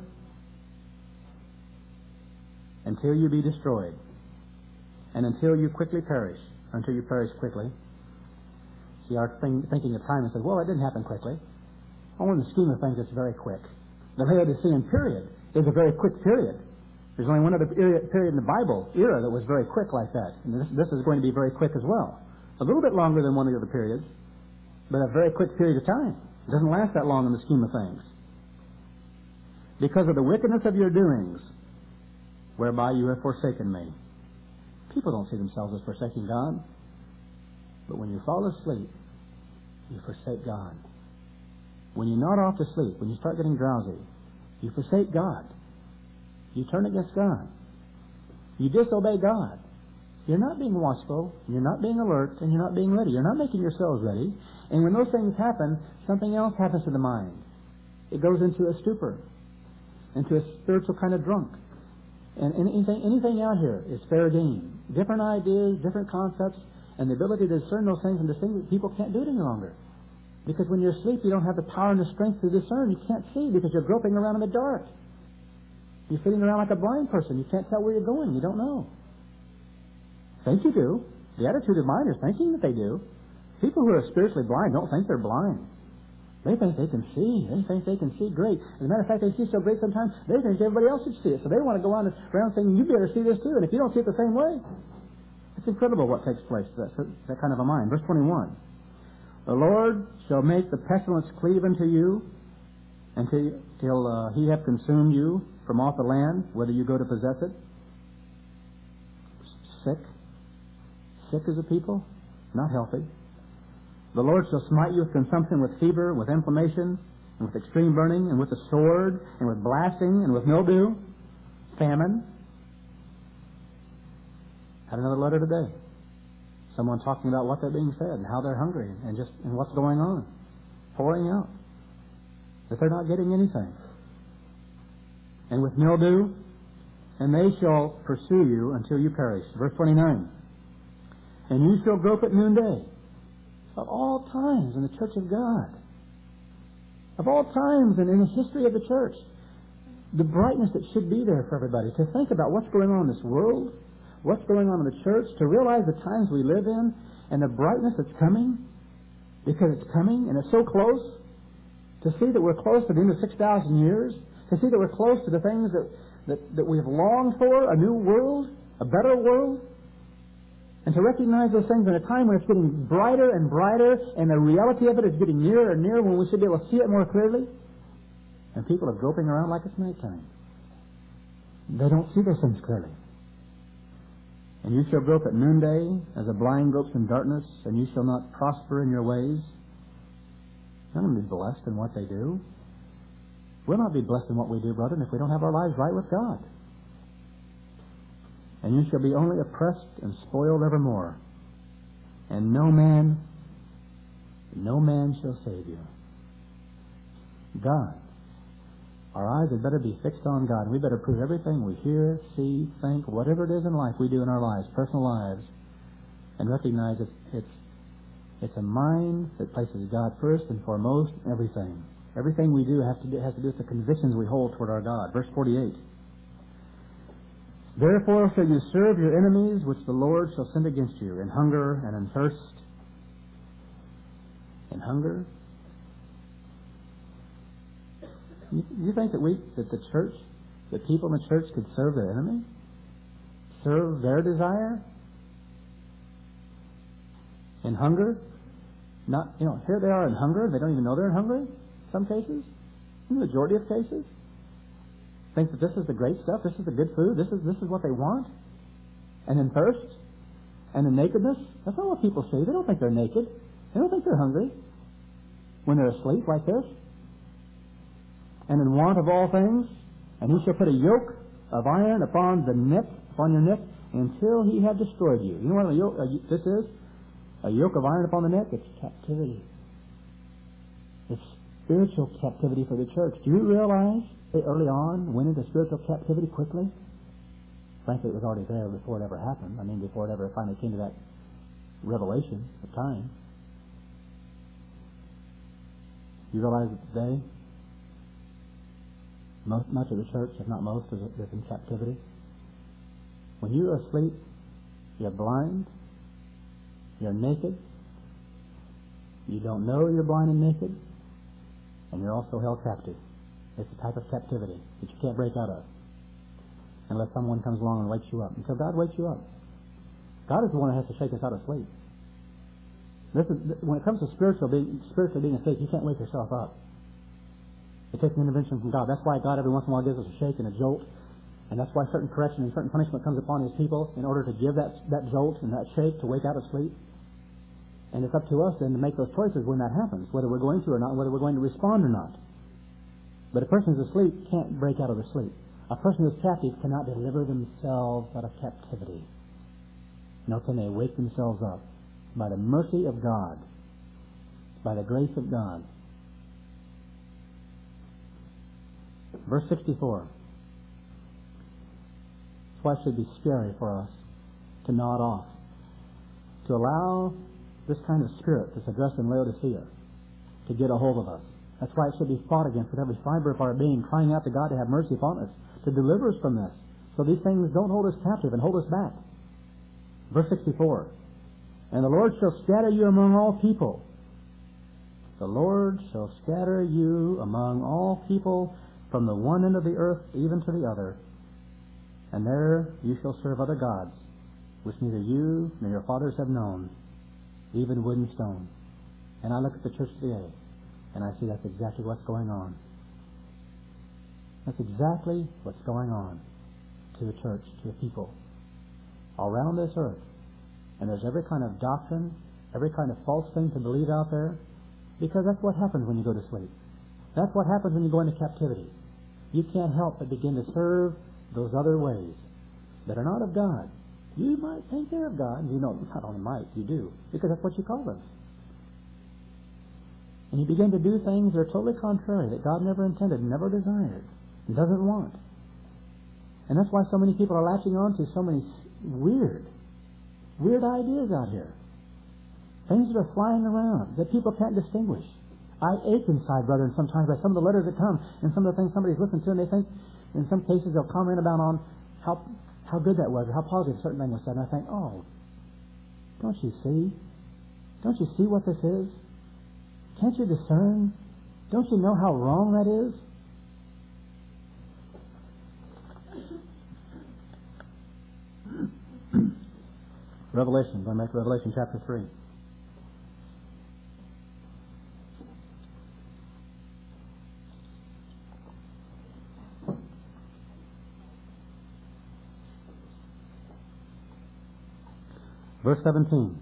until you be destroyed. And until you quickly perish. Until you perish quickly. See, our thing, thinking of time and says, well, it didn't happen quickly. Oh, in the scheme of things, it's very quick. The Laodicean period is a very quick period. There's only one other period in the Bible era that was very quick like that. And this, this is going to be very quick as well. A little bit longer than one of the other periods, but a very quick period of time. It doesn't last that long in the scheme of things. Because of the wickedness of your doings, whereby you have forsaken me. People don't see themselves as forsaking God. But when you fall asleep, you forsake God. When you're not off to sleep, when you start getting drowsy, you forsake God. You turn against God. You disobey God. You're not being watchful, you're not being alert, and you're not being ready. You're not making yourselves ready. And when those things happen, something else happens to the mind. It goes into a stupor, into a spiritual kind of drunk. And anything, anything out here is fair game. Different ideas, different concepts, and the ability to discern those things and distinguish, people can't do it any longer. Because when you're asleep, you don't have the power and the strength to discern. You can't see because you're groping around in the dark. You're sitting around like a blind person. You can't tell where you're going. You don't know. Think you do. The attitude of mind is thinking that they do. People who are spiritually blind don't think they're blind. They think they can see. They think they can see great. As a matter of fact, they see so great sometimes, they think everybody else should see it. So they want to go on around saying, you better see this too. And if you don't see it the same way, it's incredible what takes place to that, that kind of a mind. Verse twenty-one. The Lord shall make the pestilence cleave unto you until till, uh, he have consumed you from off the land, whether you go to possess it. Sick. Sick as a people. Not healthy. The Lord shall smite you with consumption, with fever, with inflammation, and with extreme burning, and with the sword, and with blasting, and with mildew, famine. Had another letter today. Someone talking about what they're being fed, and how they're hungry, and just and what's going on. Pouring out. That they're not getting anything. And with mildew, and they shall pursue you until you perish. Verse twenty-nine. And you shall grope at noonday. Of all times in the church of God, of all times and in the history of the church, the brightness that should be there for everybody, to think about what's going on in this world, what's going on in the church, to realize the times we live in and the brightness that's coming, because it's coming and it's so close, to see that we're close to the end of six thousand years, to see that we're close to the things that, that, that we've longed for, a new world, a better world, and to recognize those things in a time when it's getting brighter and brighter, and the reality of it is getting nearer and nearer, when we should be able to see it more clearly. And people are groping around like it's nighttime. They don't see those things clearly. And you shall grope at noonday, as a blind gropes in darkness, and you shall not prosper in your ways. They're not going to be blessed in what they do. We'll not be blessed in what we do, brethren, if we don't have our lives right with God. And you shall be only oppressed and spoiled evermore. And no man, no man shall save you. God. Our eyes had better be fixed on God. We better prove everything we hear, see, think, whatever it is in life we do in our lives, personal lives, and recognize it's, it's, it's a mind that places God first and foremost in everything. Everything we do has to do, has to do with the convictions we hold toward our God. Verse forty-eight. Therefore shall you serve your enemies, which the Lord shall send against you, in hunger and in thirst. In hunger. You, you think that we, that the church, that people in the church could serve their enemy? Serve their desire? In hunger? Not, you know, here they are in hunger. They don't even know they're in hunger. In some cases, in the majority of cases. Think that this is the great stuff, this is the good food, this is this is what they want. And in thirst, and in nakedness, that's not what people see. They don't think they're naked. They don't think they're hungry when they're asleep like this. And in want of all things, and he shall put a yoke of iron upon the neck, upon your neck, until he have destroyed you. You know what a yoke, a, this is? A yoke of iron upon the neck? It's captivity. It's spiritual captivity for the church. Do you realize early on went into spiritual captivity quickly? Frankly, it was already there before it ever happened. I mean, before it ever finally came to that revelation of time. You realize that today, most, much of the church, if not most, is, is in captivity. When you are asleep, you're blind, you're naked, you don't know you're blind and naked, and you're also held captive. It's a type of captivity that you can't break out of unless someone comes along and wakes you up. Until God wakes you up. God is the one that has to shake us out of sleep. This is, when it comes to spiritual being, spiritually being asleep, you can't wake yourself up. It takes an intervention from God. That's why God every once in a while gives us a shake and a jolt. And that's why certain correction and certain punishment comes upon His people in order to give that, that jolt and that shake to wake out of sleep. And it's up to us then to make those choices when that happens, whether we're going to or not, whether we're going to respond or not. But a person who's asleep can't break out of the sleep. A person who's captive cannot deliver themselves out of captivity. Nor can they wake themselves up by the mercy of God, by the grace of God. Verse sixty-four. That's why it should be scary for us to nod off, to allow this kind of spirit that's addressed in Laodicea to get a hold of us. That's why it should be fought against with every fiber of our being, crying out to God to have mercy upon us, to deliver us from this, so these things don't hold us captive and hold us back. Verse sixty-four. And the Lord shall scatter you among all people. The Lord shall scatter you among all people from the one end of the earth even to the other. And there you shall serve other gods, which neither you nor your fathers have known, even wood and stone. And I look at the church today, and I see that's exactly what's going on. That's exactly what's going on to the church, to the people, all around this earth. And there's every kind of doctrine, every kind of false thing to believe out there, because that's what happens when you go to sleep. That's what happens when you go into captivity. You can't help but begin to serve those other ways that are not of God. You might think they're of God. You know, not only might, you do, because that's what you call them. And you begin to do things that are totally contrary, that God never intended, never desired, and doesn't want. And that's why so many people are latching on to so many weird, weird ideas out here. Things that are flying around that people can't distinguish. I ache inside, brethren, sometimes by some of the letters that come and some of the things somebody's listened to, and they think, in some cases, they'll comment about on how how good that was or how positive a certain thing was said. And I think, oh, don't you see? Don't you see what this is? Can't you discern? Don't you know how wrong that is? Revelation, going back to Revelation chapter three. Verse seventeen.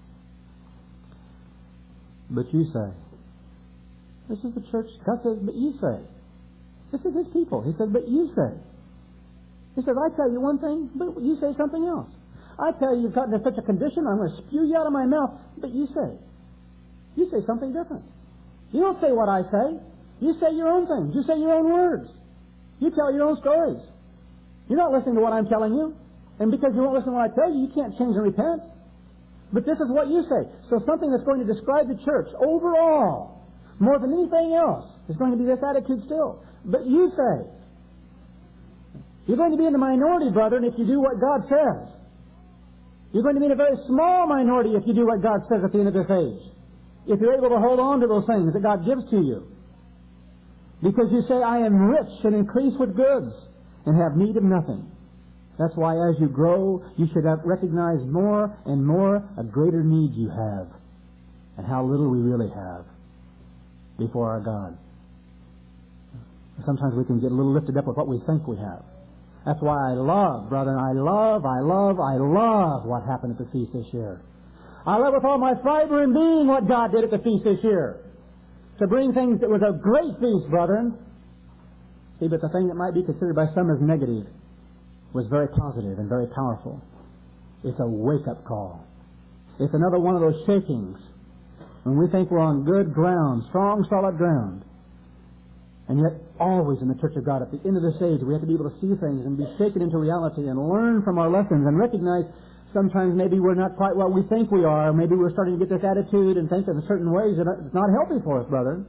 But you say. This is the church. God says, but you say. This is His people. He says, but you say. He says, I tell you one thing, but you say something else. I tell you you've gotten to such a condition, I'm going to spew you out of my mouth, but you say. You say something different. You don't say what I say. You say your own things. You say your own words. You tell your own stories. You're not listening to what I'm telling you. And because you won't listen to what I tell you, you can't change and repent. But this is what you say. So something that's going to describe the church overall, more than anything else, is going to be this attitude still. But you say. You're going to be in the minority, brethren, if you do what God says. You're going to be in a very small minority if you do what God says at the end of this age. If you're able to hold on to those things that God gives to you. Because you say, I am rich and increase with goods and have need of nothing. That's why as you grow, you should have recognized more and more a greater need you have and how little we really have before our God. Sometimes we can get a little lifted up with what we think we have. That's why I love, brother, I love, I love, I love what happened at the feast this year. I love with all my fiber and being what God did at the feast this year. To bring things that was a great feast, brethren. See, but the thing that might be considered by some as negative was very positive and very powerful. It's a wake-up call. It's another one of those shakings when we think we're on good ground, strong, solid ground. And yet, always in the Church of God, at the end of this age, we have to be able to see things and be shaken into reality and learn from our lessons and recognize sometimes maybe we're not quite what we think we are. Maybe we're starting to get this attitude and think in certain ways that it's not healthy for us, brother.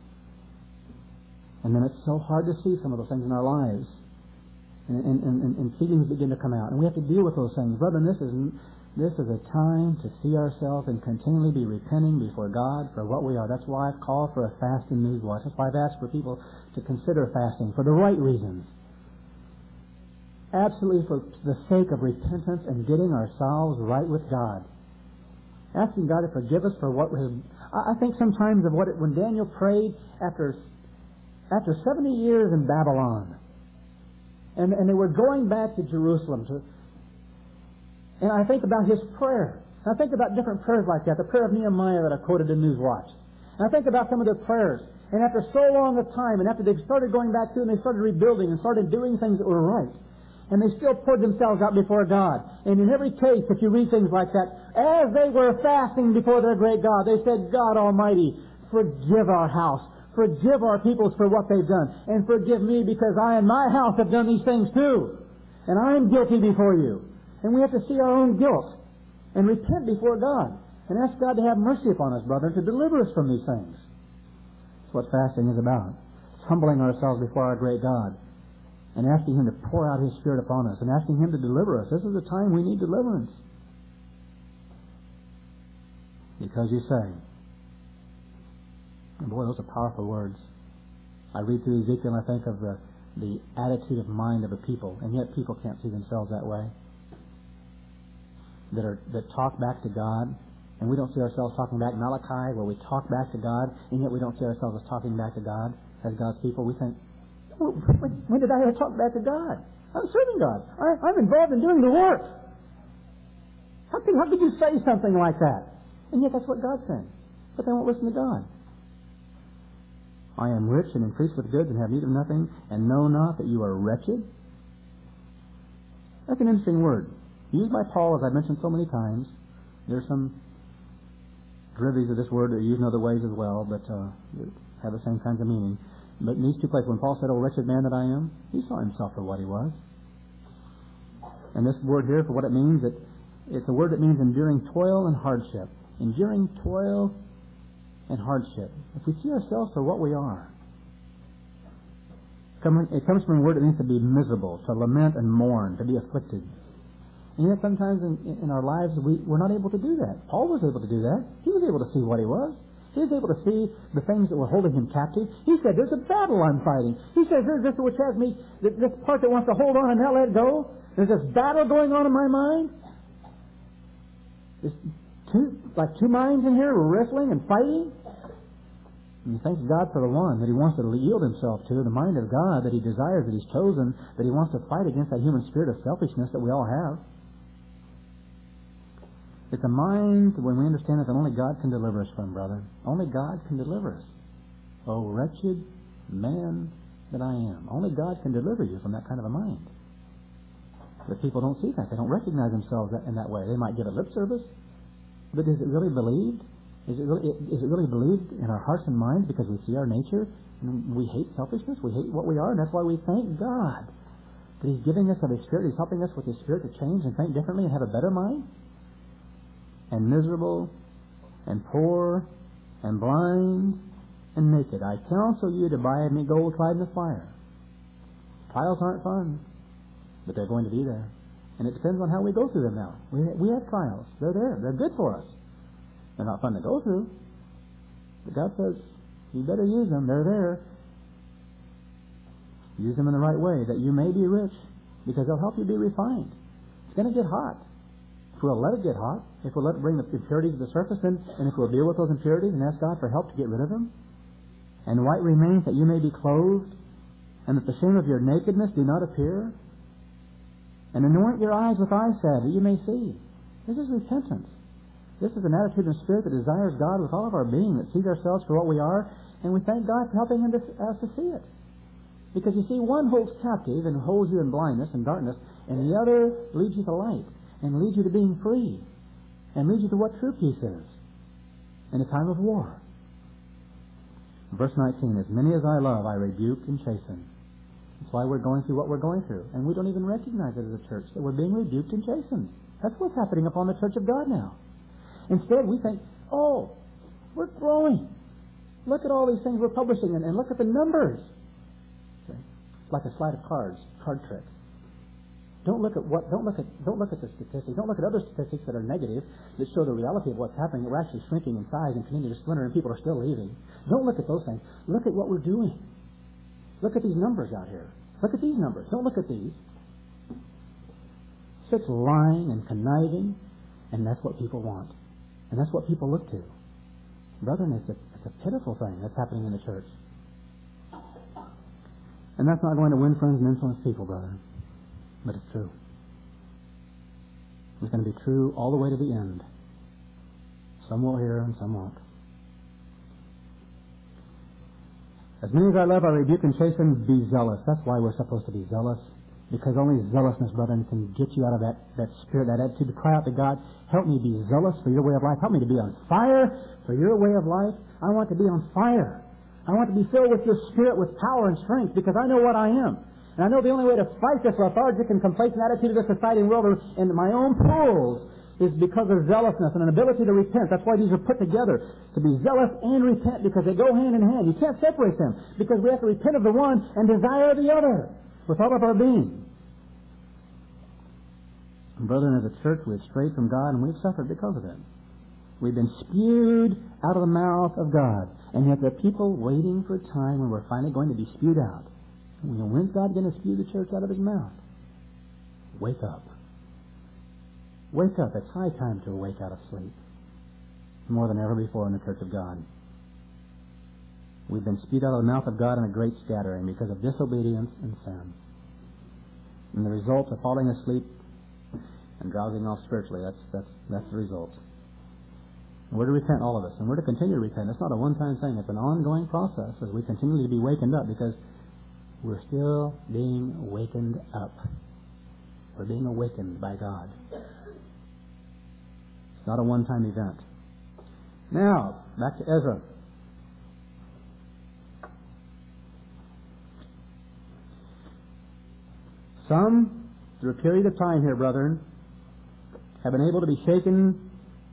And then it's so hard to see some of those things in our lives. And, and, and, and feelings begin to come out. And we have to deal with those things. Brethren, this is, this is a time to see ourselves and continually be repenting before God for what we are. That's why I've called for a fast and news watch. That's why I've asked for people to consider fasting for the right reasons. Absolutely for the sake of repentance and getting ourselves right with God. Asking God to forgive us for what was... I think sometimes of what it, when Daniel prayed after, after seventy years in Babylon, And, and they were going back to Jerusalem. To, and I think about his prayer. And I think about different prayers like that. The prayer of Nehemiah that I quoted in Newswatch. And I think about some of their prayers. And after so long a time, and after they started going back to it, and they started rebuilding and started doing things that were right. And they still poured themselves out before God. And in every case, if you read things like that, as they were fasting before their great God, they said, God Almighty, forgive our house. Forgive our peoples for what they've done. And forgive me because I and my house have done these things too. And I am guilty before you. And we have to see our own guilt and repent before God. And ask God to have mercy upon us, brother, to deliver us from these things. That's what fasting is about. It's humbling ourselves before our great God and asking Him to pour out His Spirit upon us and asking Him to deliver us. This is the time we need deliverance. Because you say, and boy, those are powerful words. I read through Ezekiel and I think of the, the attitude of mind of a people, and yet people can't see themselves that way. That are that talk back to God, and we don't see ourselves talking back. Malachi, where we talk back to God, and yet we don't see ourselves as talking back to God as God's people. We think, when, when did I ever talk back to God? I'm serving God. I, I'm involved in doing the work. How can, how could you say something like that? And yet that's what God's saying. But they won't listen to God. I am rich and increased with goods and have need of nothing, and know not that you are wretched. That's an interesting word. Used by Paul, as I mentioned so many times. There's some derivations of this word that are used in other ways as well, but uh, have the same kinds of meaning. But in these two places, when Paul said, "O wretched man that I am," he saw himself for what he was. And this word here, for what it means, it, it's a word that means enduring toil and hardship. Enduring toil and hardship. If we see ourselves for what we are, it comes from a word that means to be miserable, to lament and mourn, to be afflicted. And yet sometimes in, in our lives we, we're not able to do that. Paul was able to do that. He was able to see what he was. He was able to see the things that were holding him captive. He said, there's a battle I'm fighting. He says, there's this which has me, this part that wants to hold on and not let go. There's this battle going on in my mind. There's two, like two minds in here wrestling and fighting. And he thanks God for the one that he wants to yield himself to, the mind of God that he desires, that he's chosen, that he wants to fight against that human spirit of selfishness that we all have. It's a mind when we understand it that only God can deliver us from, brother. Only God can deliver us. Oh, wretched man that I am. Only God can deliver you from that kind of a mind. But people don't see that. They don't recognize themselves in that way. They might give it lip service, but is it really believed? Is it really, is it really believed in our hearts and minds because we see our nature and we hate selfishness? We hate what we are, and that's why we thank God that He's giving us of His Spirit. He's helping us with His Spirit to change and think differently and have a better mind. And miserable, and poor, and blind, and naked. I counsel you to buy me gold tried in the fire. Trials aren't fun, but they're going to be there. And it depends on how we go through them now. We, we have trials. They're there. They're good for us. They're not fun to go through. But God says, you better use them. They're there. Use them in the right way, that you may be rich, because they'll help you be refined. It's going to get hot. If we'll let it get hot, if we'll let it bring the impurities to the surface, then, and if we'll deal with those impurities and ask God for help to get rid of them, and white remains that you may be clothed, and that the shame of your nakedness do not appear, and anoint your eyes with eye salve that you may see. This is repentance. This is an attitude and spirit that desires God with all of our being, that sees ourselves for what we are, and we thank God for helping us to see it. Because you see, one holds captive and holds you in blindness and darkness, and the other leads you to light, and leads you to being free, and leads you to what true peace is in a time of war. Verse nineteen, as many as I love, I rebuke and chasten. That's why we're going through what we're going through. And we don't even recognize it as a church, that we're being rebuked and chastened. That's what's happening upon the church of God now. Instead, we think, oh, we're growing. Look at all these things we're publishing, and, and look at the numbers. Okay? It's like a slide of cards, card tricks. Don't look at what. Don't look at. Don't look at the statistics. Don't look at other statistics that are negative that show the reality of what's happening. We're actually shrinking in size and continuing to splinter, and people are still leaving. Don't look at those things. Look at what we're doing. Look at these numbers out here. Look at these numbers. Don't look at these. Such lying and conniving, and that's what people want, and that's what people look to. Brethren, it's a, it's a pitiful thing that's happening in the church, and that's not going to win friends and influence people, brother. But it's true. It's going to be true all the way to the end. Some will hear and some won't. As many as I love, I rebuke and chasten. Be zealous. That's why we're supposed to be zealous. Because only zealousness, brethren, can get you out of that, that spirit, that attitude to cry out to God, help me be zealous for your way of life. Help me to be on fire for your way of life. I want to be on fire. I want to be filled with your Spirit with power and strength because I know what I am. And I know the only way to fight this lethargic and complacent attitude of the society and world and my own pulls is because of zealousness and an ability to repent. That's why these are put together, to be zealous and repent, because they go hand in hand. You can't separate them because we have to repent of the one and desire the other with all of our being. And brethren, as a church, we've strayed from God and we've suffered because of it. We've been spewed out of the mouth of God. And yet there are people waiting for a time when we're finally going to be spewed out. You know, when's God going to spew the church out of His mouth? Wake up. Wake up. It's high time to wake out of sleep. More than ever before in the church of God. We've been spewed out of the mouth of God in a great scattering because of disobedience and sin. And the result of falling asleep and drowsing off spiritually, that's, that's, that's the result. And we're to repent, all of us. And we're to continue to repent. It's not a one-time thing. It's an ongoing process as we continue to be wakened up because we're still being wakened up. We're being awakened by God. It's not a one-time event. Now, back to Ezra. Some, through a period of time here, brethren, have been able to be shaken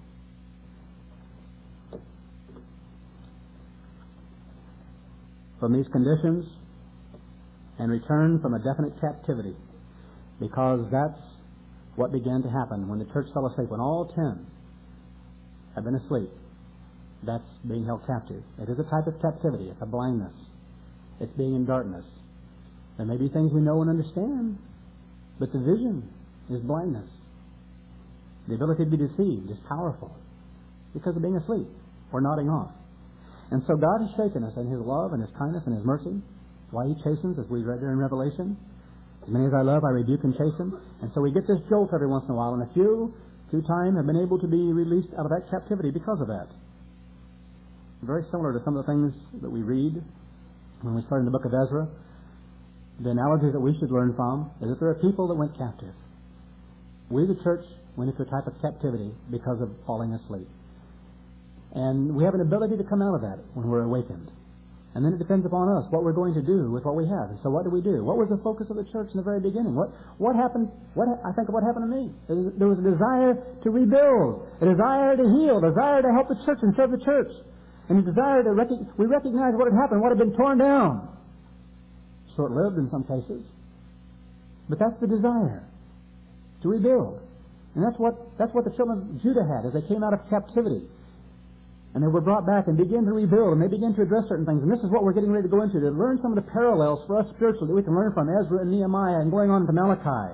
from these conditions and return from a definite captivity, because that's what began to happen when the church fell asleep. When all ten have been asleep, that's being held captive. It is a type of captivity. It's a blindness. It's being in darkness. There may be things we know and understand, but the vision is blindness. The ability to be deceived is powerful because of being asleep or nodding off. And so God has shaken us in His love and His kindness and His mercy. Why He chastens, as we read there in Revelation. As many as I love, I rebuke and chasten. And so we get this jolt every once in a while, and a few, through time, have been able to be released out of that captivity because of that. Very similar to some of the things that we read when we start in the book of Ezra. The analogy that we should learn from is that there are people that went captive. We, the church, went into a type of captivity because of falling asleep. And we have an ability to come out of that when we're awakened. And then it depends upon us what we're going to do with what we have. And so what do we do? What was the focus of the church in the very beginning? What what happened? What I think of what happened to me. There was a desire to rebuild, a desire to heal, a desire to help the church and serve the church. And a desire to rec- we recognize what had happened, what had been torn down. Short-lived in some cases. But that's the desire. To rebuild. And that's what that's what the children of Judah had as they came out of captivity. And they were brought back and began to rebuild, and they began to address certain things. And this is what we're getting ready to go into, to learn some of the parallels for us spiritually that we can learn from Ezra and Nehemiah and going on to Malachi.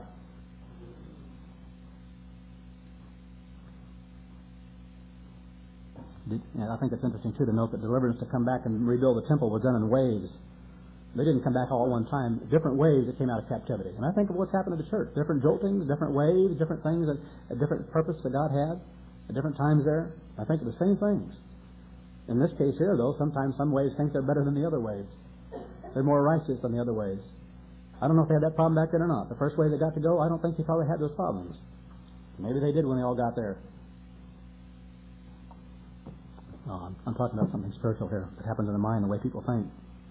And I think it's interesting, too, to note that deliverance to come back and rebuild the temple was done in waves. They didn't come back all at one time. Different waves that came out of captivity. And I think of what's happened to the church. Different joltings, different waves, different things, that, a different purpose that God had at different times there. I think of the same things. In this case here, though, sometimes some waves think they're better than the other waves. They're more righteous than the other waves. I don't know if they had that problem back then or not. The first wave they got to go, I don't think they probably had those problems. Maybe they did when they all got there. No, I'm, I'm talking about something spiritual here that happens in the mind, the way people think.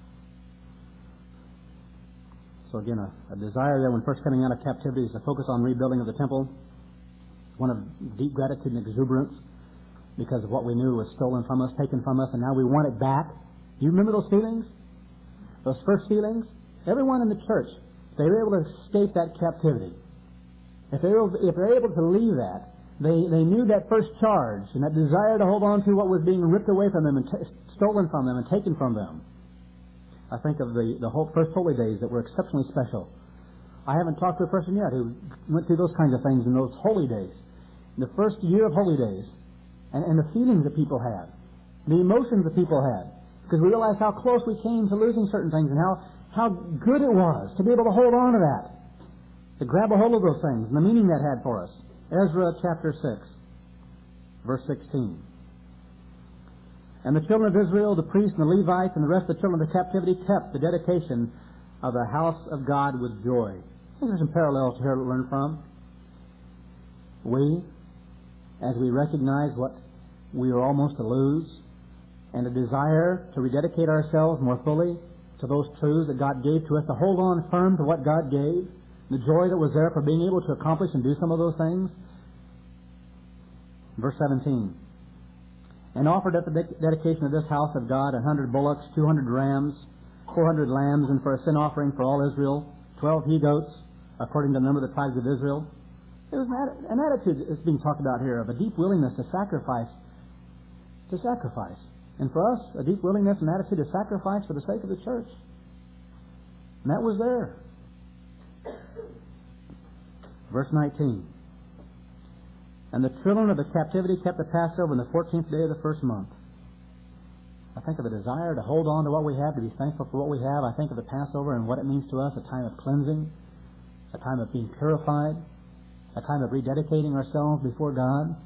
So again, a, a desire there when first coming out of captivity is to focus on rebuilding of the temple. One of deep gratitude and exuberance because of what we knew was stolen from us, taken from us, and now we want it back. Do you remember those feelings? Those first feelings? Everyone in the church, they were able to escape that captivity. If they were, if they're able to leave that, they, they knew that first charge and that desire to hold on to what was being ripped away from them and t- stolen from them and taken from them. I think of the, the whole first holy days that were exceptionally special. I haven't talked to a person yet who went through those kinds of things in those holy days. The first year of holy days. And, and the feelings that people had, the emotions that people had, because we realized how close we came to losing certain things and how, how good it was to be able to hold on to that, to grab a hold of those things and the meaning that had for us. Ezra chapter six, verse sixteen. And the children of Israel, the priests and the Levites and the rest of the children of the captivity kept the dedication of the house of God with joy. I think there's some parallels here to learn from. We, as we recognize what we are almost to lose, and a desire to rededicate ourselves more fully to those truths that God gave to us, to hold on firm to what God gave, the joy that was there for being able to accomplish and do some of those things. Verse seventeen. And offered at the de- dedication of this house of God a hundred bullocks, two hundred rams, four hundred lambs, and for a sin offering for all Israel, twelve he-goats, according to the number of the tribes of Israel. It was an attitude that's being talked about here of a deep willingness to sacrifice, to sacrifice. And for us, a deep willingness and attitude to sacrifice for the sake of the church. And that was there. Verse nineteen. And the children of the captivity kept the Passover on the fourteenth day of the first month. I think of a desire to hold on to what we have, to be thankful for what we have. I think of the Passover and what it means to us, a time of cleansing, a time of being purified, a time of rededicating ourselves before God.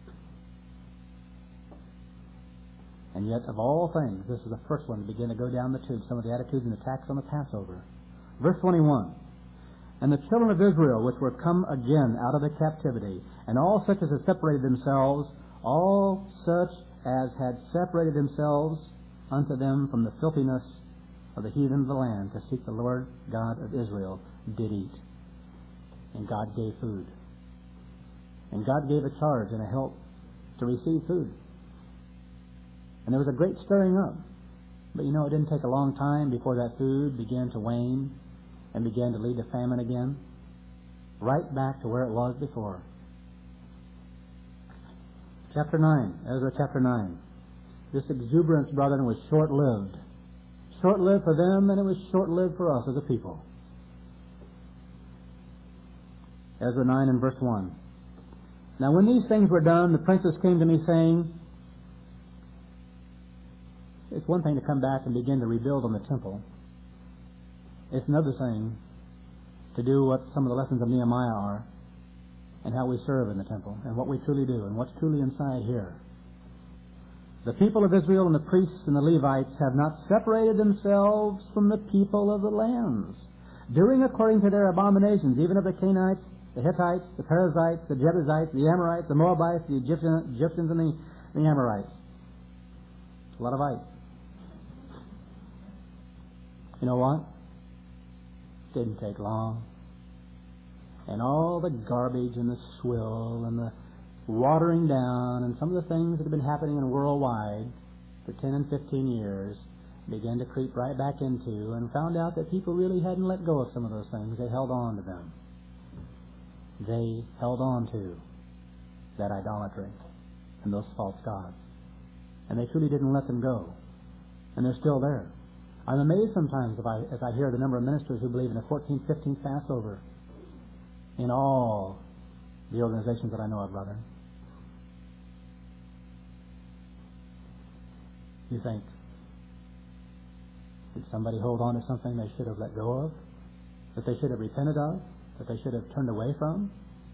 And yet, of all things, this is the first one to begin to go down the tube, some of the attitudes and attacks on the Passover. Verse twenty-one. And the children of Israel, which were come again out of the captivity, and all such as had separated themselves, all such as had separated themselves unto them from the filthiness of the heathen of the land, to seek the Lord God of Israel, did eat. And God gave food. And God gave a charge and a help to receive food. And there was a great stirring up. But you know, it didn't take a long time before that food began to wane and began to lead to famine again. Right back to where it was before. Chapter nine, Ezra chapter nine. This exuberance, brethren, was short-lived. Short-lived for them, and it was short-lived for us as a people. Ezra nine and verse one. Now when these things were done, the princes came to me saying, it's one thing to come back and begin to rebuild on the temple. It's another thing to do what some of the lessons of Nehemiah are, and how we serve in the temple, and what we truly do, and what's truly inside here. The people of Israel and the priests and the Levites have not separated themselves from the people of the lands, doing according to their abominations, even of the Canaanites, the Hittites, the Perizzites, the Jebusites, the Amorites, the Moabites, the Egyptian, Egyptians, and the, the Amorites. A lot of ites. You know what? Didn't take long. And all the garbage and the swill and the watering down and some of the things that have been happening in worldwide for ten and fifteen years began to creep right back into, and found out that people really hadn't let go of some of those things. They held on to them. They held on to that idolatry and those false gods. And they truly didn't let them go. And they're still there. I'm amazed sometimes if I, as I hear the number of ministers who believe in the fourteenth, fifteenth Passover in all the organizations that I know of, brother. You think, did somebody hold on to something they should have let go of? That they should have repented of? That they should have turned away from?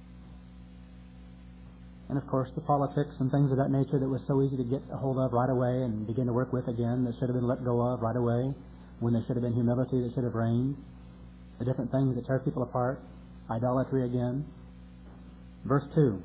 And of course the politics and things of that nature that was so easy to get a hold of right away and begin to work with again, that should have been let go of right away, when there should have been humility that should have reigned. The different things that tear people apart. Idolatry again. Verse two.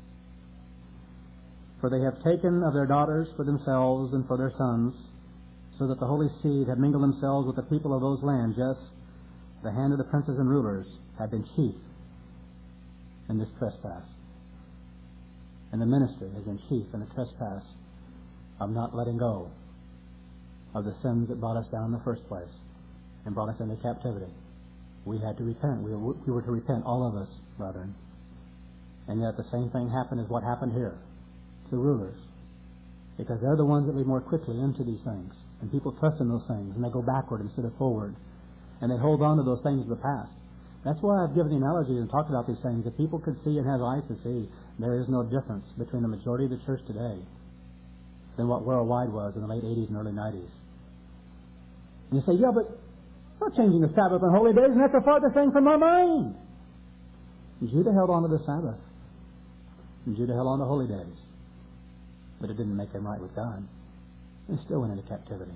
For they have taken of their daughters for themselves and for their sons, so that the holy seed have mingled themselves with the people of those lands. Yes, the hand of the princes and rulers have been chief in this trespass. And the ministry has been chief in the trespass of not letting go of the sins that brought us down in the first place and brought us into captivity. We had to repent. We were, we were to repent, all of us, brethren. And yet the same thing happened as what happened here to rulers, because they're the ones that lead more quickly into these things. And people trust in those things, and they go backward instead of forward. And they hold on to those things of the past. That's why I've given the analogies and talked about these things. If people could see and have eyes to see, there is no difference between the majority of the church today than what worldwide was in the late eighties and early nineties. And you say, yeah, but we're changing the Sabbath on holy days, and that's the farthest thing from our mind. And Judah held on to the Sabbath. And Judah held on to holy days. But it didn't make them right with God. They still went into captivity.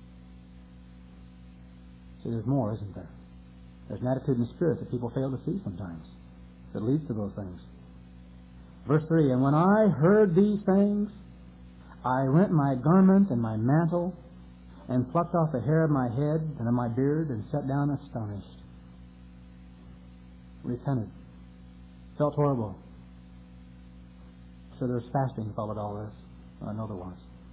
See, there's more, isn't there? There's an attitude and spirit that people fail to see sometimes that leads to those things. Verse three, and when I heard these things, I rent my garment and my mantle, and plucked off the hair of my head and of my beard, and sat down astonished. Repented. Felt horrible. So there's fasting followed all this. I know there was.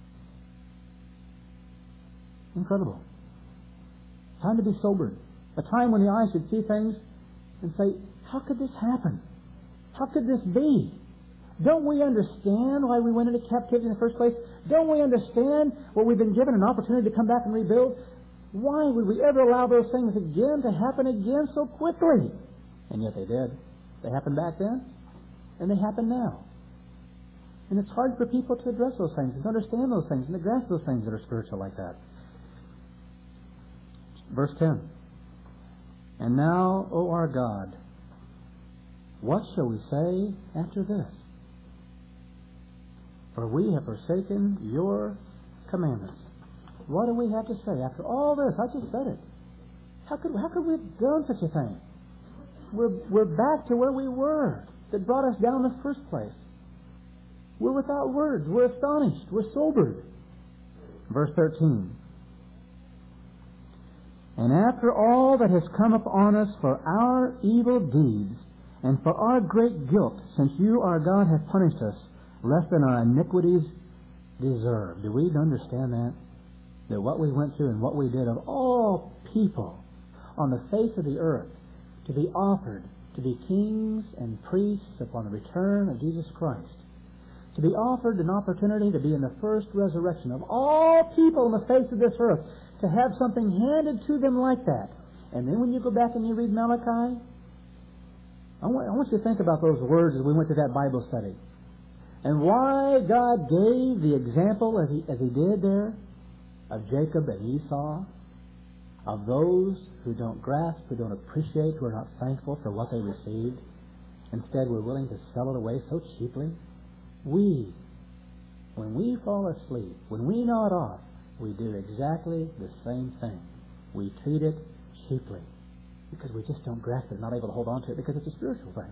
Incredible. Time to be sobered. A time when the eye should see things and say, how could this happen? How could this be? Don't we understand why we went into captivity in the first place? Don't we understand what we've been given an opportunity to come back and rebuild? Why would we ever allow those things again to happen again so quickly? And yet they did. They happened back then, and they happen now. And it's hard for people to address those things, and to understand those things, and to grasp those things that are spiritual like that. Verse ten. And now, O our God, what shall we say after this? For we have forsaken your commandments. What do we have to say after all this? I just said it. How could how could we have done such a thing? We're we're back to where we were that brought us down in the first place. We're without words. We're astonished. We're sobered. Verse thirteen. And after all that has come upon us for our evil deeds and for our great guilt, since you, our God, have punished us less than our iniquities deserve. Do we understand that? That what we went through and what we did, of all people on the face of the earth, to be offered to be kings and priests upon the return of Jesus Christ, to be offered an opportunity to be in the first resurrection of all people on the face of this earth, to have something handed to them like that. And then when you go back and you read Malachi, I want, I want you to think about those words as we went to that Bible study. And why God gave the example as he, as he did there of Jacob and Esau, of those who don't grasp, who don't appreciate, who are not thankful for what they received. Instead, we're willing to sell it away so cheaply. We, when we fall asleep, when we nod off, we do exactly the same thing. We treat it cheaply because we just don't grasp it, not able to hold on to it because it's a spiritual thing.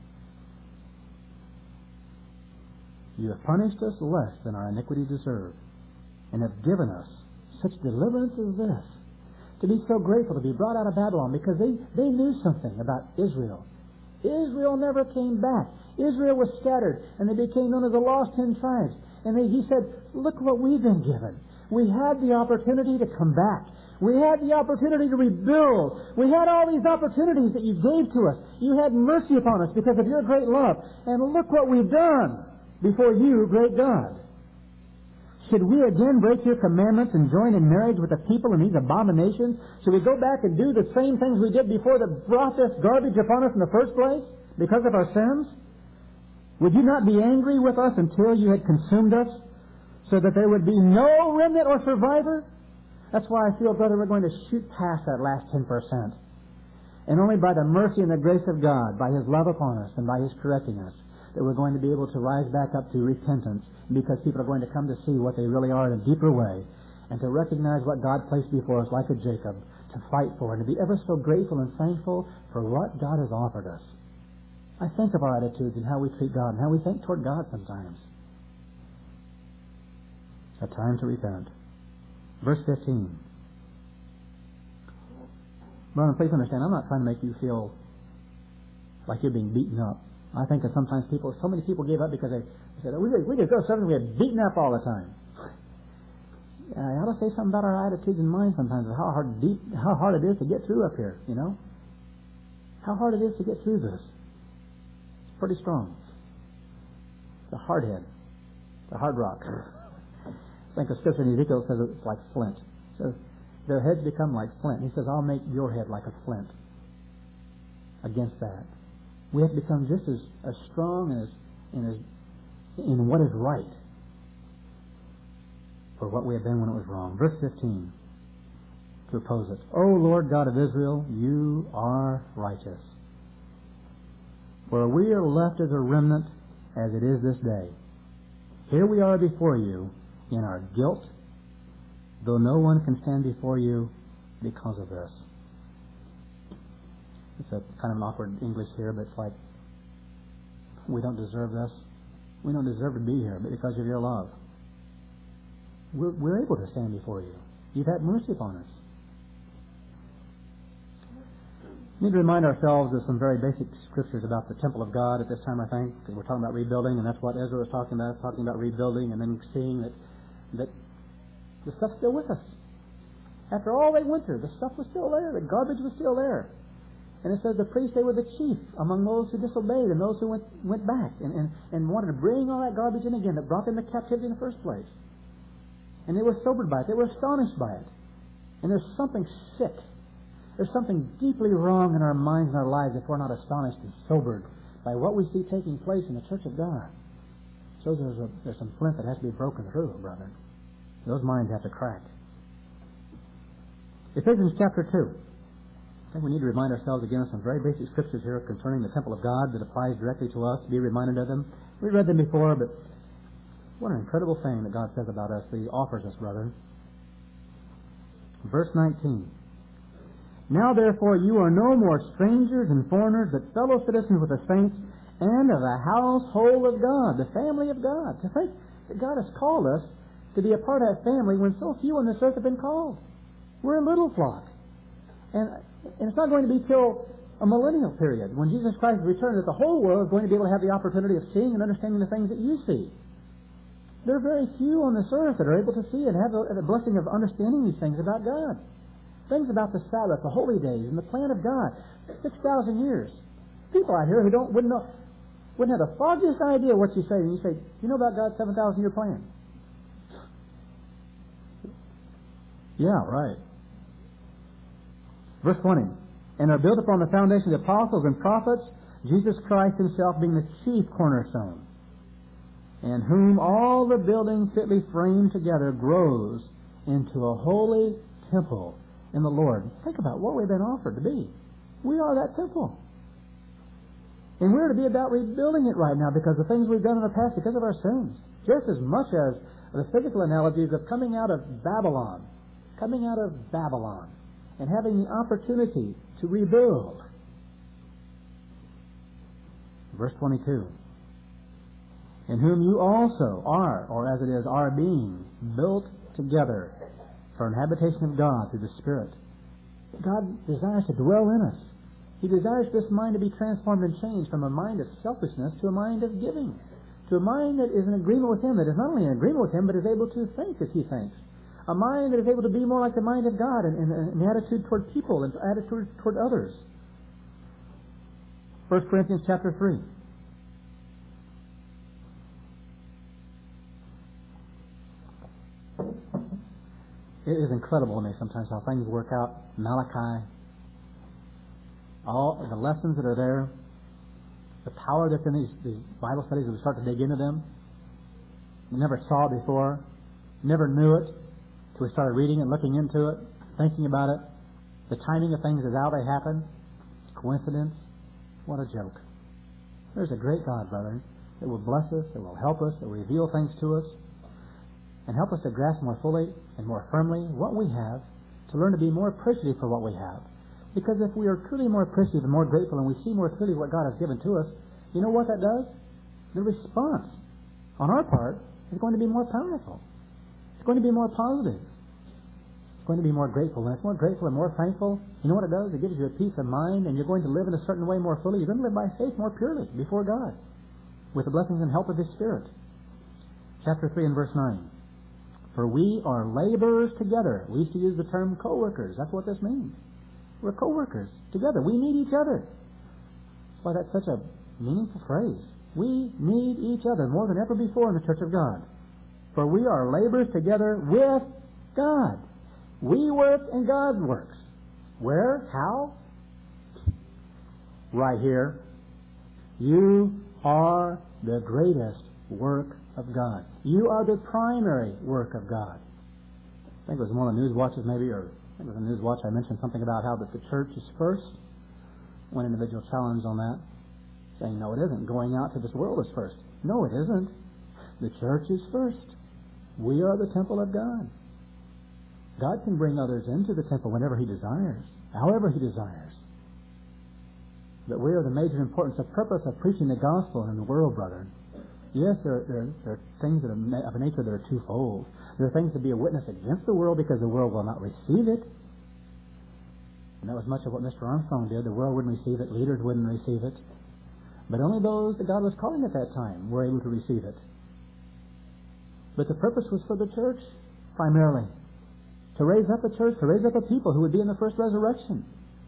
You have punished us less than our iniquity deserved, and have given us such deliverance as this, to be so grateful to be brought out of Babylon, because they, they knew something about Israel. Israel never came back. Israel was scattered, and they became known as the lost ten tribes. And they, he said, look what we've been given. We had the opportunity to come back. We had the opportunity to rebuild. We had all these opportunities that you gave to us. You had mercy upon us because of your great love. And look what we've done before you, great God. Should we again break your commandments and join in marriage with the people in these abominations? Should we go back and do the same things we did before that brought this garbage upon us in the first place because of our sins? Would you not be angry with us until you had consumed us, so that there would be no remnant or survivor? That's why I feel, brother, we're going to shoot past that last ten percent. And only by the mercy and the grace of God, by His love upon us and by His correcting us, that we're going to be able to rise back up to repentance, because people are going to come to see what they really are in a deeper way, and to recognize what God placed before us like a Jacob, to fight for, and to be ever so grateful and thankful for what God has offered us. I think of our attitudes and how we treat God and how we think toward God sometimes. A time to repent. Verse fifteen. Brother, please understand, I'm not trying to make you feel like you're being beaten up. I think that sometimes people, so many people gave up because they said, we, we just go to something we get beaten up all the time. I ought to say something about our attitudes and minds sometimes, how hard, deep, how hard it is to get through up here, you know? How hard it is to get through this. It's pretty strong. It's a hard head. It's a hard rock. I think the scripture in Ezekiel says it's like flint. It says, their heads become like flint. He says, I'll make your head like a flint against that. We have to become just as, as strong and as, and as in what is right for what we have been when it was wrong. Verse fifteen, to oppose it. O Lord God of Israel, you are righteous. For we are left as a remnant as it is this day. Here we are before you in our guilt, though no one can stand before you because of this. It's a kind of an awkward English here, but it's like, we don't deserve this. We don't deserve to be here, but because of your love. we're, we're able to stand before you. You've had mercy upon us. We need to remind ourselves of some very basic scriptures about the temple of God at this time, I think, because we're talking about rebuilding, and that's what Ezra was talking about, talking about rebuilding, and then seeing that, that the stuff's still with us. After all they went through, the stuff was still there, the garbage was still there. And it says the priests, they were the chief among those who disobeyed and those who went, went back and, and, and wanted to bring all that garbage in again that brought them to captivity in the first place. And they were sobered by it. They were astonished by it. And there's something sick. There's something deeply wrong in our minds and our lives if we're not astonished and sobered by what we see taking place in the church of God. So there's, a, there's some flint that has to be broken through, brother. Those minds have to crack. Ephesians chapter two. I think we need to remind ourselves again of some very basic scriptures here concerning the temple of God that applies directly to us, be reminded of them. We read them before, but what an incredible thing that God says about us, that He offers us, brethren. Verse nineteen. Now therefore you are no more strangers and foreigners, but fellow citizens with the saints and of the household of God, the family of God. To think that God has called us to be a part of that family when so few on this earth have been called. We're a little flock. And, and it's not going to be till a millennial period, when Jesus Christ returns, that the whole world is going to be able to have the opportunity of seeing and understanding the things that you see. There are very few on this earth that are able to see and have the, the blessing of understanding these things about God. Things about the Sabbath, the holy days, and the plan of God. Six thousand years. People out here who don't wouldn't know, wouldn't have the foggiest idea what you say. And you say, you know about God's seven thousand year plan? Yeah, right. Verse twenty. And are built upon the foundation of the apostles and prophets, Jesus Christ Himself being the chief cornerstone, in whom all the building fitly framed together grows into a holy temple in the Lord. Think about what we've been offered to be. We are that temple. And we're to be about rebuilding it right now because of things we've done in the past because of our sins. Just as much as the physical analogies of coming out of Babylon, coming out of Babylon, and having the opportunity to rebuild. Verse twenty-two. In whom you also are, or as it is, are being built together for an habitation of God through the Spirit. God desires to dwell in us. He desires this mind to be transformed and changed from a mind of selfishness to a mind of giving, to a mind that is in agreement with Him, that is not only in agreement with Him, but is able to think as He thinks. A mind that is able to be more like the mind of God in, in, in the attitude toward people and attitude toward others. First Corinthians chapter three. It is incredible to me sometimes how things work out. Malachi, all the lessons that are there, the power that's in these, these Bible studies, as we start to dig into them. We never saw it before, never knew it, until we started reading it, looking into it, thinking about it. The timing of things is how they happen. Coincidence? What a joke. There's a great God, brethren, that will bless us, that will help us, that will reveal things to us, and help us to grasp more fully and more firmly what we have, to learn to be more appreciative for what we have. Because if we are truly more appreciative and more grateful and we see more clearly what God has given to us, you know what that does? The response on our part is going to be more powerful. It's going to be more positive. It's going to be more grateful. When it's more grateful and more thankful, you know what it does? It gives you a peace of mind, and you're going to live in a certain way more fully. You're going to live by faith more purely before God, with the blessings and help of His Spirit. Chapter three and verse nine. For we are laborers together. We used to use the term co-workers. That's what this means. We're co-workers together. We need each other. That's why that's such a meaningful phrase. We need each other more than ever before in the Church of God. For we are laborers together with God. We work and God works. Where? How? Right here. You are the greatest work of God. You are the primary work of God. I think it was one of the news watches maybe, or I think it was a news watch, I mentioned something about how that the church is first. One individual challenged on that, saying, no, it isn't. Going out to this world is first. No, it isn't. The church is first. We are the temple of God. God can bring others into the temple whenever He desires, however He desires. But we are the major importance, the purpose of preaching the gospel in the world, brethren, Yes, there, there, there are things that are of a nature that are twofold. There are things to be a witness against the world because the world will not receive it. And that was much of what Mister Armstrong did. The world wouldn't receive it. Leaders wouldn't receive it. But only those that God was calling at that time were able to receive it. But the purpose was for the church, primarily. To raise up a church, to raise up a people who would be in the first resurrection.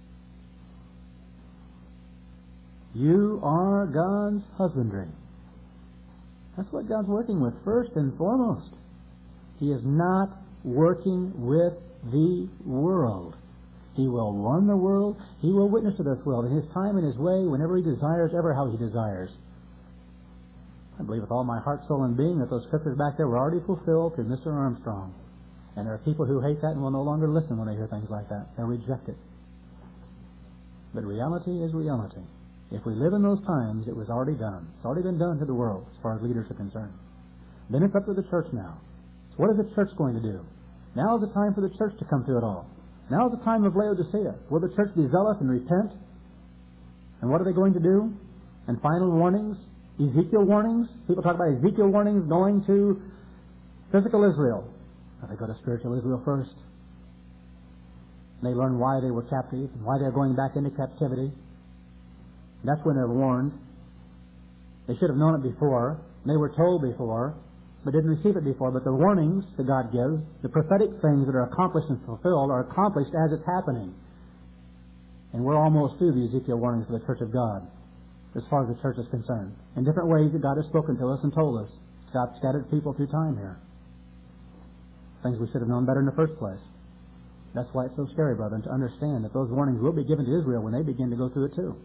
You are God's husbandry. That's what God's working with first and foremost. He is not working with the world. He will warn the world. He will witness to this world in His time and His way, whenever He desires, ever how He desires. I believe with all my heart, soul, and being that those scriptures back there were already fulfilled through Mister Armstrong. And there are people who hate that and will no longer listen when they hear things like that. They'll reject it. But reality is reality. If we live in those times, it was already done. It's already been done to the world as far as leaders are concerned. Then it's up to the church now. What is the church going to do? Now is the time for the church to come through it all. Now is the time of Laodicea. Will the church be zealous and repent? And what are they going to do? And final warnings? Ezekiel warnings? People talk about Ezekiel warnings going to physical Israel. Now they go to spiritual Israel first. They learn why they were captive, why they're going back into captivity. That's when they're warned. They should have known it before. They were told before, but didn't receive it before. But the warnings that God gives, the prophetic things that are accomplished and fulfilled, are accomplished as it's happening. And we're almost through the Ezekiel warnings for the church of God, as far as the church is concerned. In different ways that God has spoken to us and told us. God scattered people through time here. Things we should have known better in the first place. That's why it's so scary, brethren, to understand that those warnings will be given to Israel when they begin to go through it too.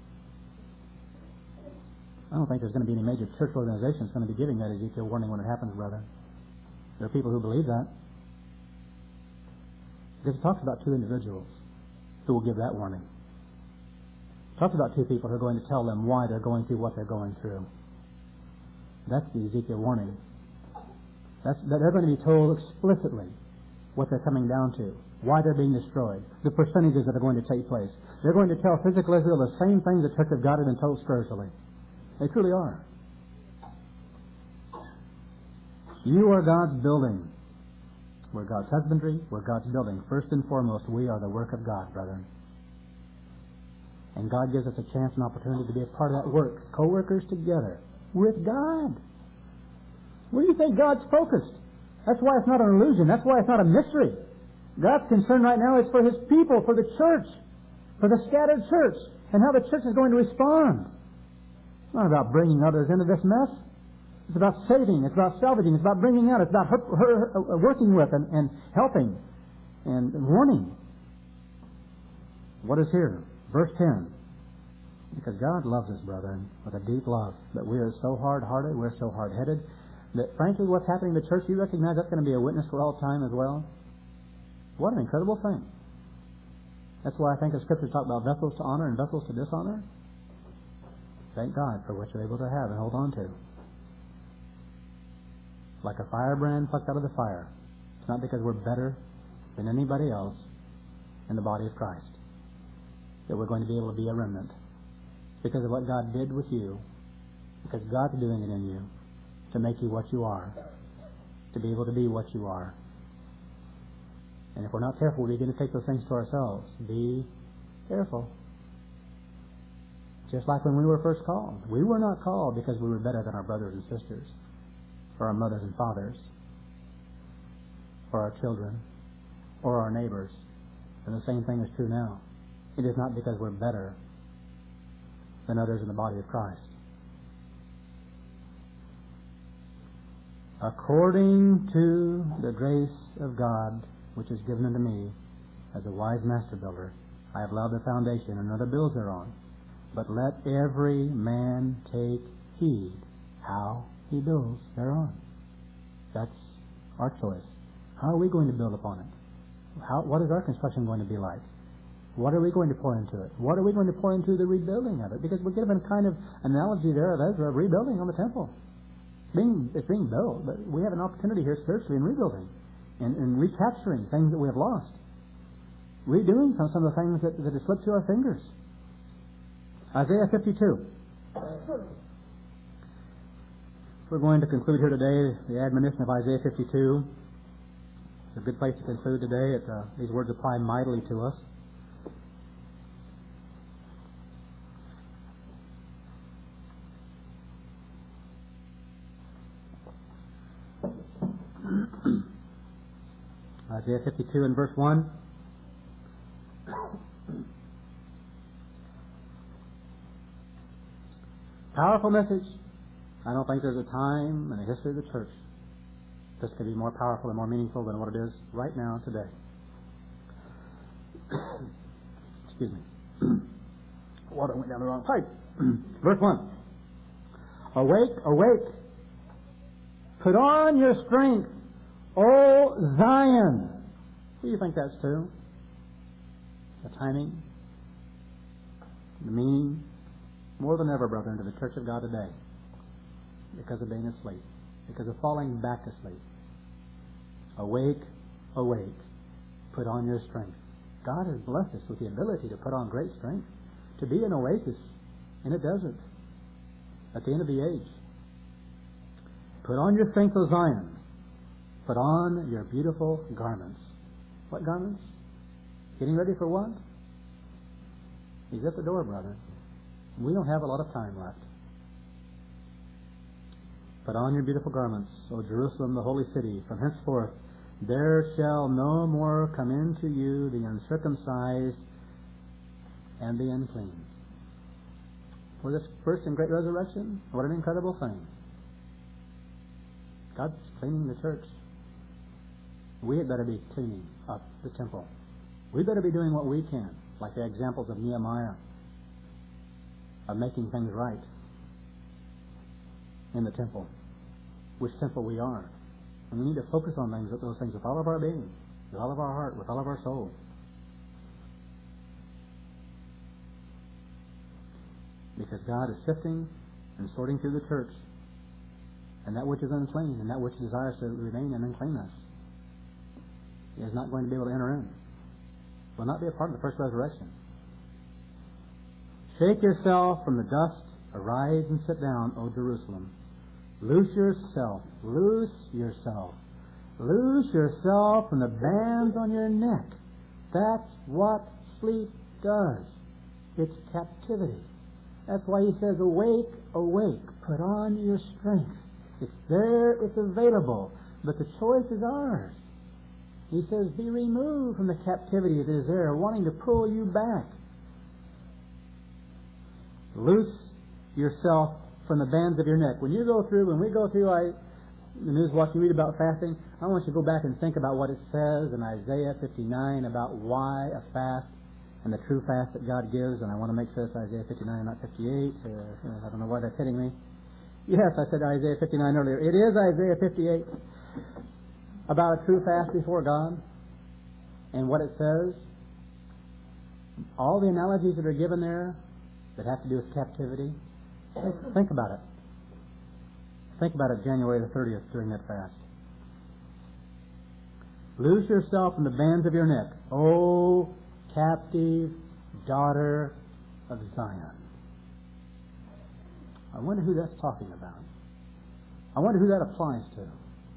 I don't think there's going to be any major church organization that's going to be giving that Ezekiel warning when it happens, brother. There are people who believe that. Because it talks about two individuals who will give that warning. It talks about two people who are going to tell them why they're going through what they're going through. That's the Ezekiel warning. That's, they're going to be told explicitly what they're coming down to, why they're being destroyed, the percentages that are going to take place. They're going to tell physical Israel the same thing the church of God has been told spiritually. They truly are. You are God's building. We're God's husbandry. We're God's building. First and foremost, we are the work of God, brethren. And God gives us a chance and opportunity to be a part of that work. Co-workers together with God. Where do you think God's focused? That's why it's not an illusion. That's why it's not a mystery. God's concern right now is for His people, for the church, for the scattered church, and how the church is going to respond. It's not about bringing others into this mess. It's about saving. It's about salvaging. It's about bringing out. It's about her, her, her, working with and, and helping and warning. What is here? Verse ten. Because God loves us, brethren, with a deep love. But we are so hard-hearted, we're so hard-headed, that frankly what's happening in the church, you recognize that's going to be a witness for all time as well? What an incredible thing. That's why I think the Scriptures talk about vessels to honor and vessels to dishonor. Thank God for what you're able to have and hold on to. Like a firebrand plucked out of the fire. It's not because we're better than anybody else in the body of Christ that we're going to be able to be a remnant. It's because of what God did with you, because God's doing it in you to make you what you are, to be able to be what you are. And if we're not careful, we begin to take those things to ourselves. Be careful. Just like when we were first called. We were not called because we were better than our brothers and sisters, or our mothers and fathers, or our children, or our neighbors. And the same thing is true now. It is not because we're better than others in the body of Christ. According to the grace of God, which is given unto me as a wise master builder, I have laid the foundation, and another builds thereon. But let every man take heed how he builds thereon. That's our choice. How are we going to build upon it? How, what is our construction going to be like? What are we going to pour into it? What are we going to pour into the rebuilding of it? Because we're given a kind of analogy there of Ezra rebuilding on the temple. It's being, it's being built, but we have an opportunity here spiritually in rebuilding and, and recapturing things that we have lost. Redoing some, some of the things that, that have slipped through our fingers. Isaiah fifty-two. We're going to conclude here today the admonition of Isaiah fifty-two. It's a good place to conclude today. It, uh, these words apply mightily to us. Isaiah fifty-two and verse one. Powerful message. I don't think there's a time in the history of the church this could be more powerful and more meaningful than what it is right now today. Excuse me. Water went down the wrong pipe. Verse one. Awake, awake. Put on your strength, O Zion. Who do you think that's to? The timing, the meaning, more than ever, brethren, to the church of God today, because of being asleep, because of falling back asleep. Awake, awake, put on your strength. God has blessed us with the ability to put on great strength, to be an oasis in a desert at the end of the age. Put on your strength, O Zion. Put on your beautiful garments. What garments? Getting ready for what? He's at the door, brother. We don't have a lot of time left. Put on your beautiful garments, O Jerusalem, the holy city. From henceforth there shall no more come into you the uncircumcised and the unclean. For this first and great resurrection, what an incredible thing. God's cleaning the church. We had better be cleaning up the temple. We better be doing what we can, like the examples of Nehemiah, of making things right in the temple, which temple we are. And we need to focus on things, those things with all of our being, with all of our heart, with all of our soul. Because God is sifting and sorting through the church, and that which is unclean and that which desires to remain in uncleanness is not going to be able to enter in. Will not be a part of the first resurrection. Shake yourself from the dust, arise and sit down, O Jerusalem. Loose yourself, loose yourself, loose yourself from the bands on your neck. That's what sleep does. It's captivity. That's why he says, awake, awake, put on your strength. It's there, it's available, but the choice is ours. He says, be removed from the captivity that is there, wanting to pull you back. Loose yourself from the bands of your neck. When you go through, when we go through I, the news watch, you read about fasting, I want you to go back and think about what it says in Isaiah fifty-nine about why a fast and the true fast that God gives. And I want to make sure it's Isaiah fifty-nine and not fifty-eight. Uh, I don't know why that's hitting me. Yes, I said Isaiah fifty-nine earlier. It is Isaiah fifty-eight about a true fast before God and what it says. All the analogies that are given there that have to do with captivity. Think, think about it. Think about it January the thirtieth during that fast. Loose yourself from the bands of your neck, O captive daughter of Zion. I wonder who that's talking about. I wonder who that applies to.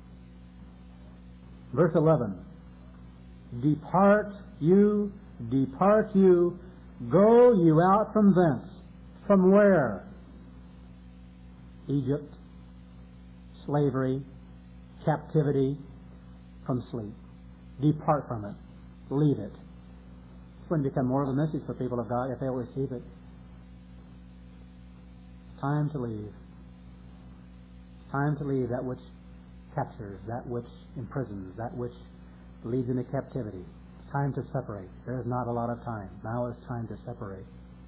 Verse eleven. Depart you, depart you, go you out from thence. From where? Egypt, slavery, captivity, from sleep. Depart from it. Leave it. It's going to become more of a message for people of God if they'll receive it. Time to leave. Time to leave that which captures, that which imprisons, that which leads into captivity. It's time to separate. There is not a lot of time. Now is time to separate.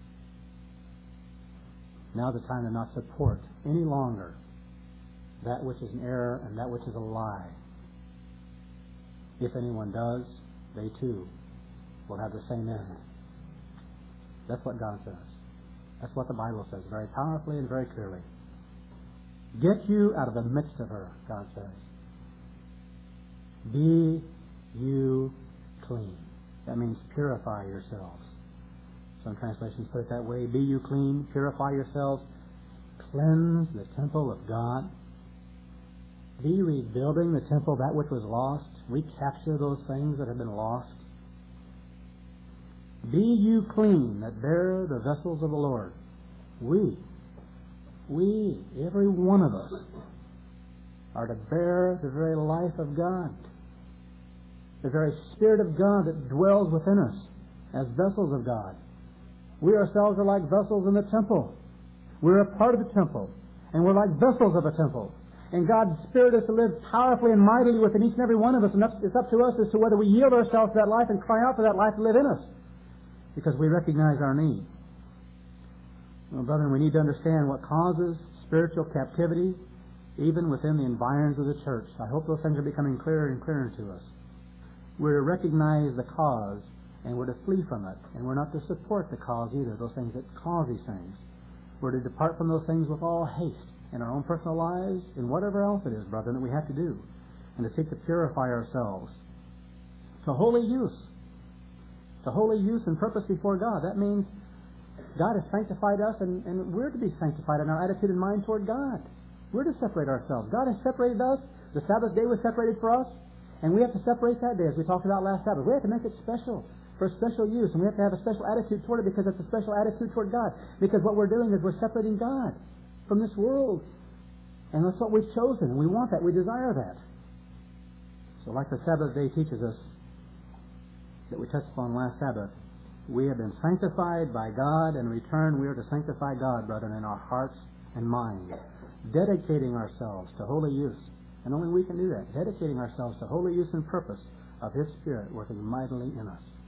Now is the time to not support any longer that which is an error and that which is a lie. If anyone does, they too will have the same end. That's what God says. That's what the Bible says very powerfully and very clearly. Get you out of the midst of her, God says. Be you clean. That means purify yourselves. Some translations put it that way. Be you clean, purify yourselves, cleanse the temple of God. Be rebuilding the temple, that which was lost. Recapture those things that have been lost. Be you clean that bear the vessels of the Lord. We, we, every one of us, are to bear the very life of God, the very Spirit of God that dwells within us as vessels of God. We ourselves are like vessels in the temple. We're a part of the temple, and we're like vessels of a temple. And God's Spirit is to live powerfully and mightily within each and every one of us, and it's up to us as to whether we yield ourselves to that life and cry out for that life to live in us, because we recognize our need. Well, brethren, we need to understand what causes spiritual captivity even within the environs of the church. I hope those things are becoming clearer and clearer to us. We're to recognize the cause, and we're to flee from it. And we're not to support the cause either, those things that cause these things. We're to depart from those things with all haste in our own personal lives and whatever else it is, brethren, that we have to do, and to seek to purify ourselves to holy use. To holy use and purpose before God. That means God has sanctified us, and, and we're to be sanctified in our attitude and mind toward God. We're to separate ourselves. God has separated us. The Sabbath day was separated for us, and we have to separate that day, as we talked about last Sabbath. We have to make it special, for special use, and we have to have a special attitude toward it, because it's a special attitude toward God. Because what we're doing is we're separating God from this world, and that's what we've chosen, and we want that. We desire that. So like the Sabbath day teaches us, that we touched upon last Sabbath, we have been sanctified by God, and in return we are to sanctify God, brethren, in our hearts and minds, dedicating ourselves to holy use. And only we can do that, dedicating ourselves to holy use and purpose of His Spirit working mightily in us.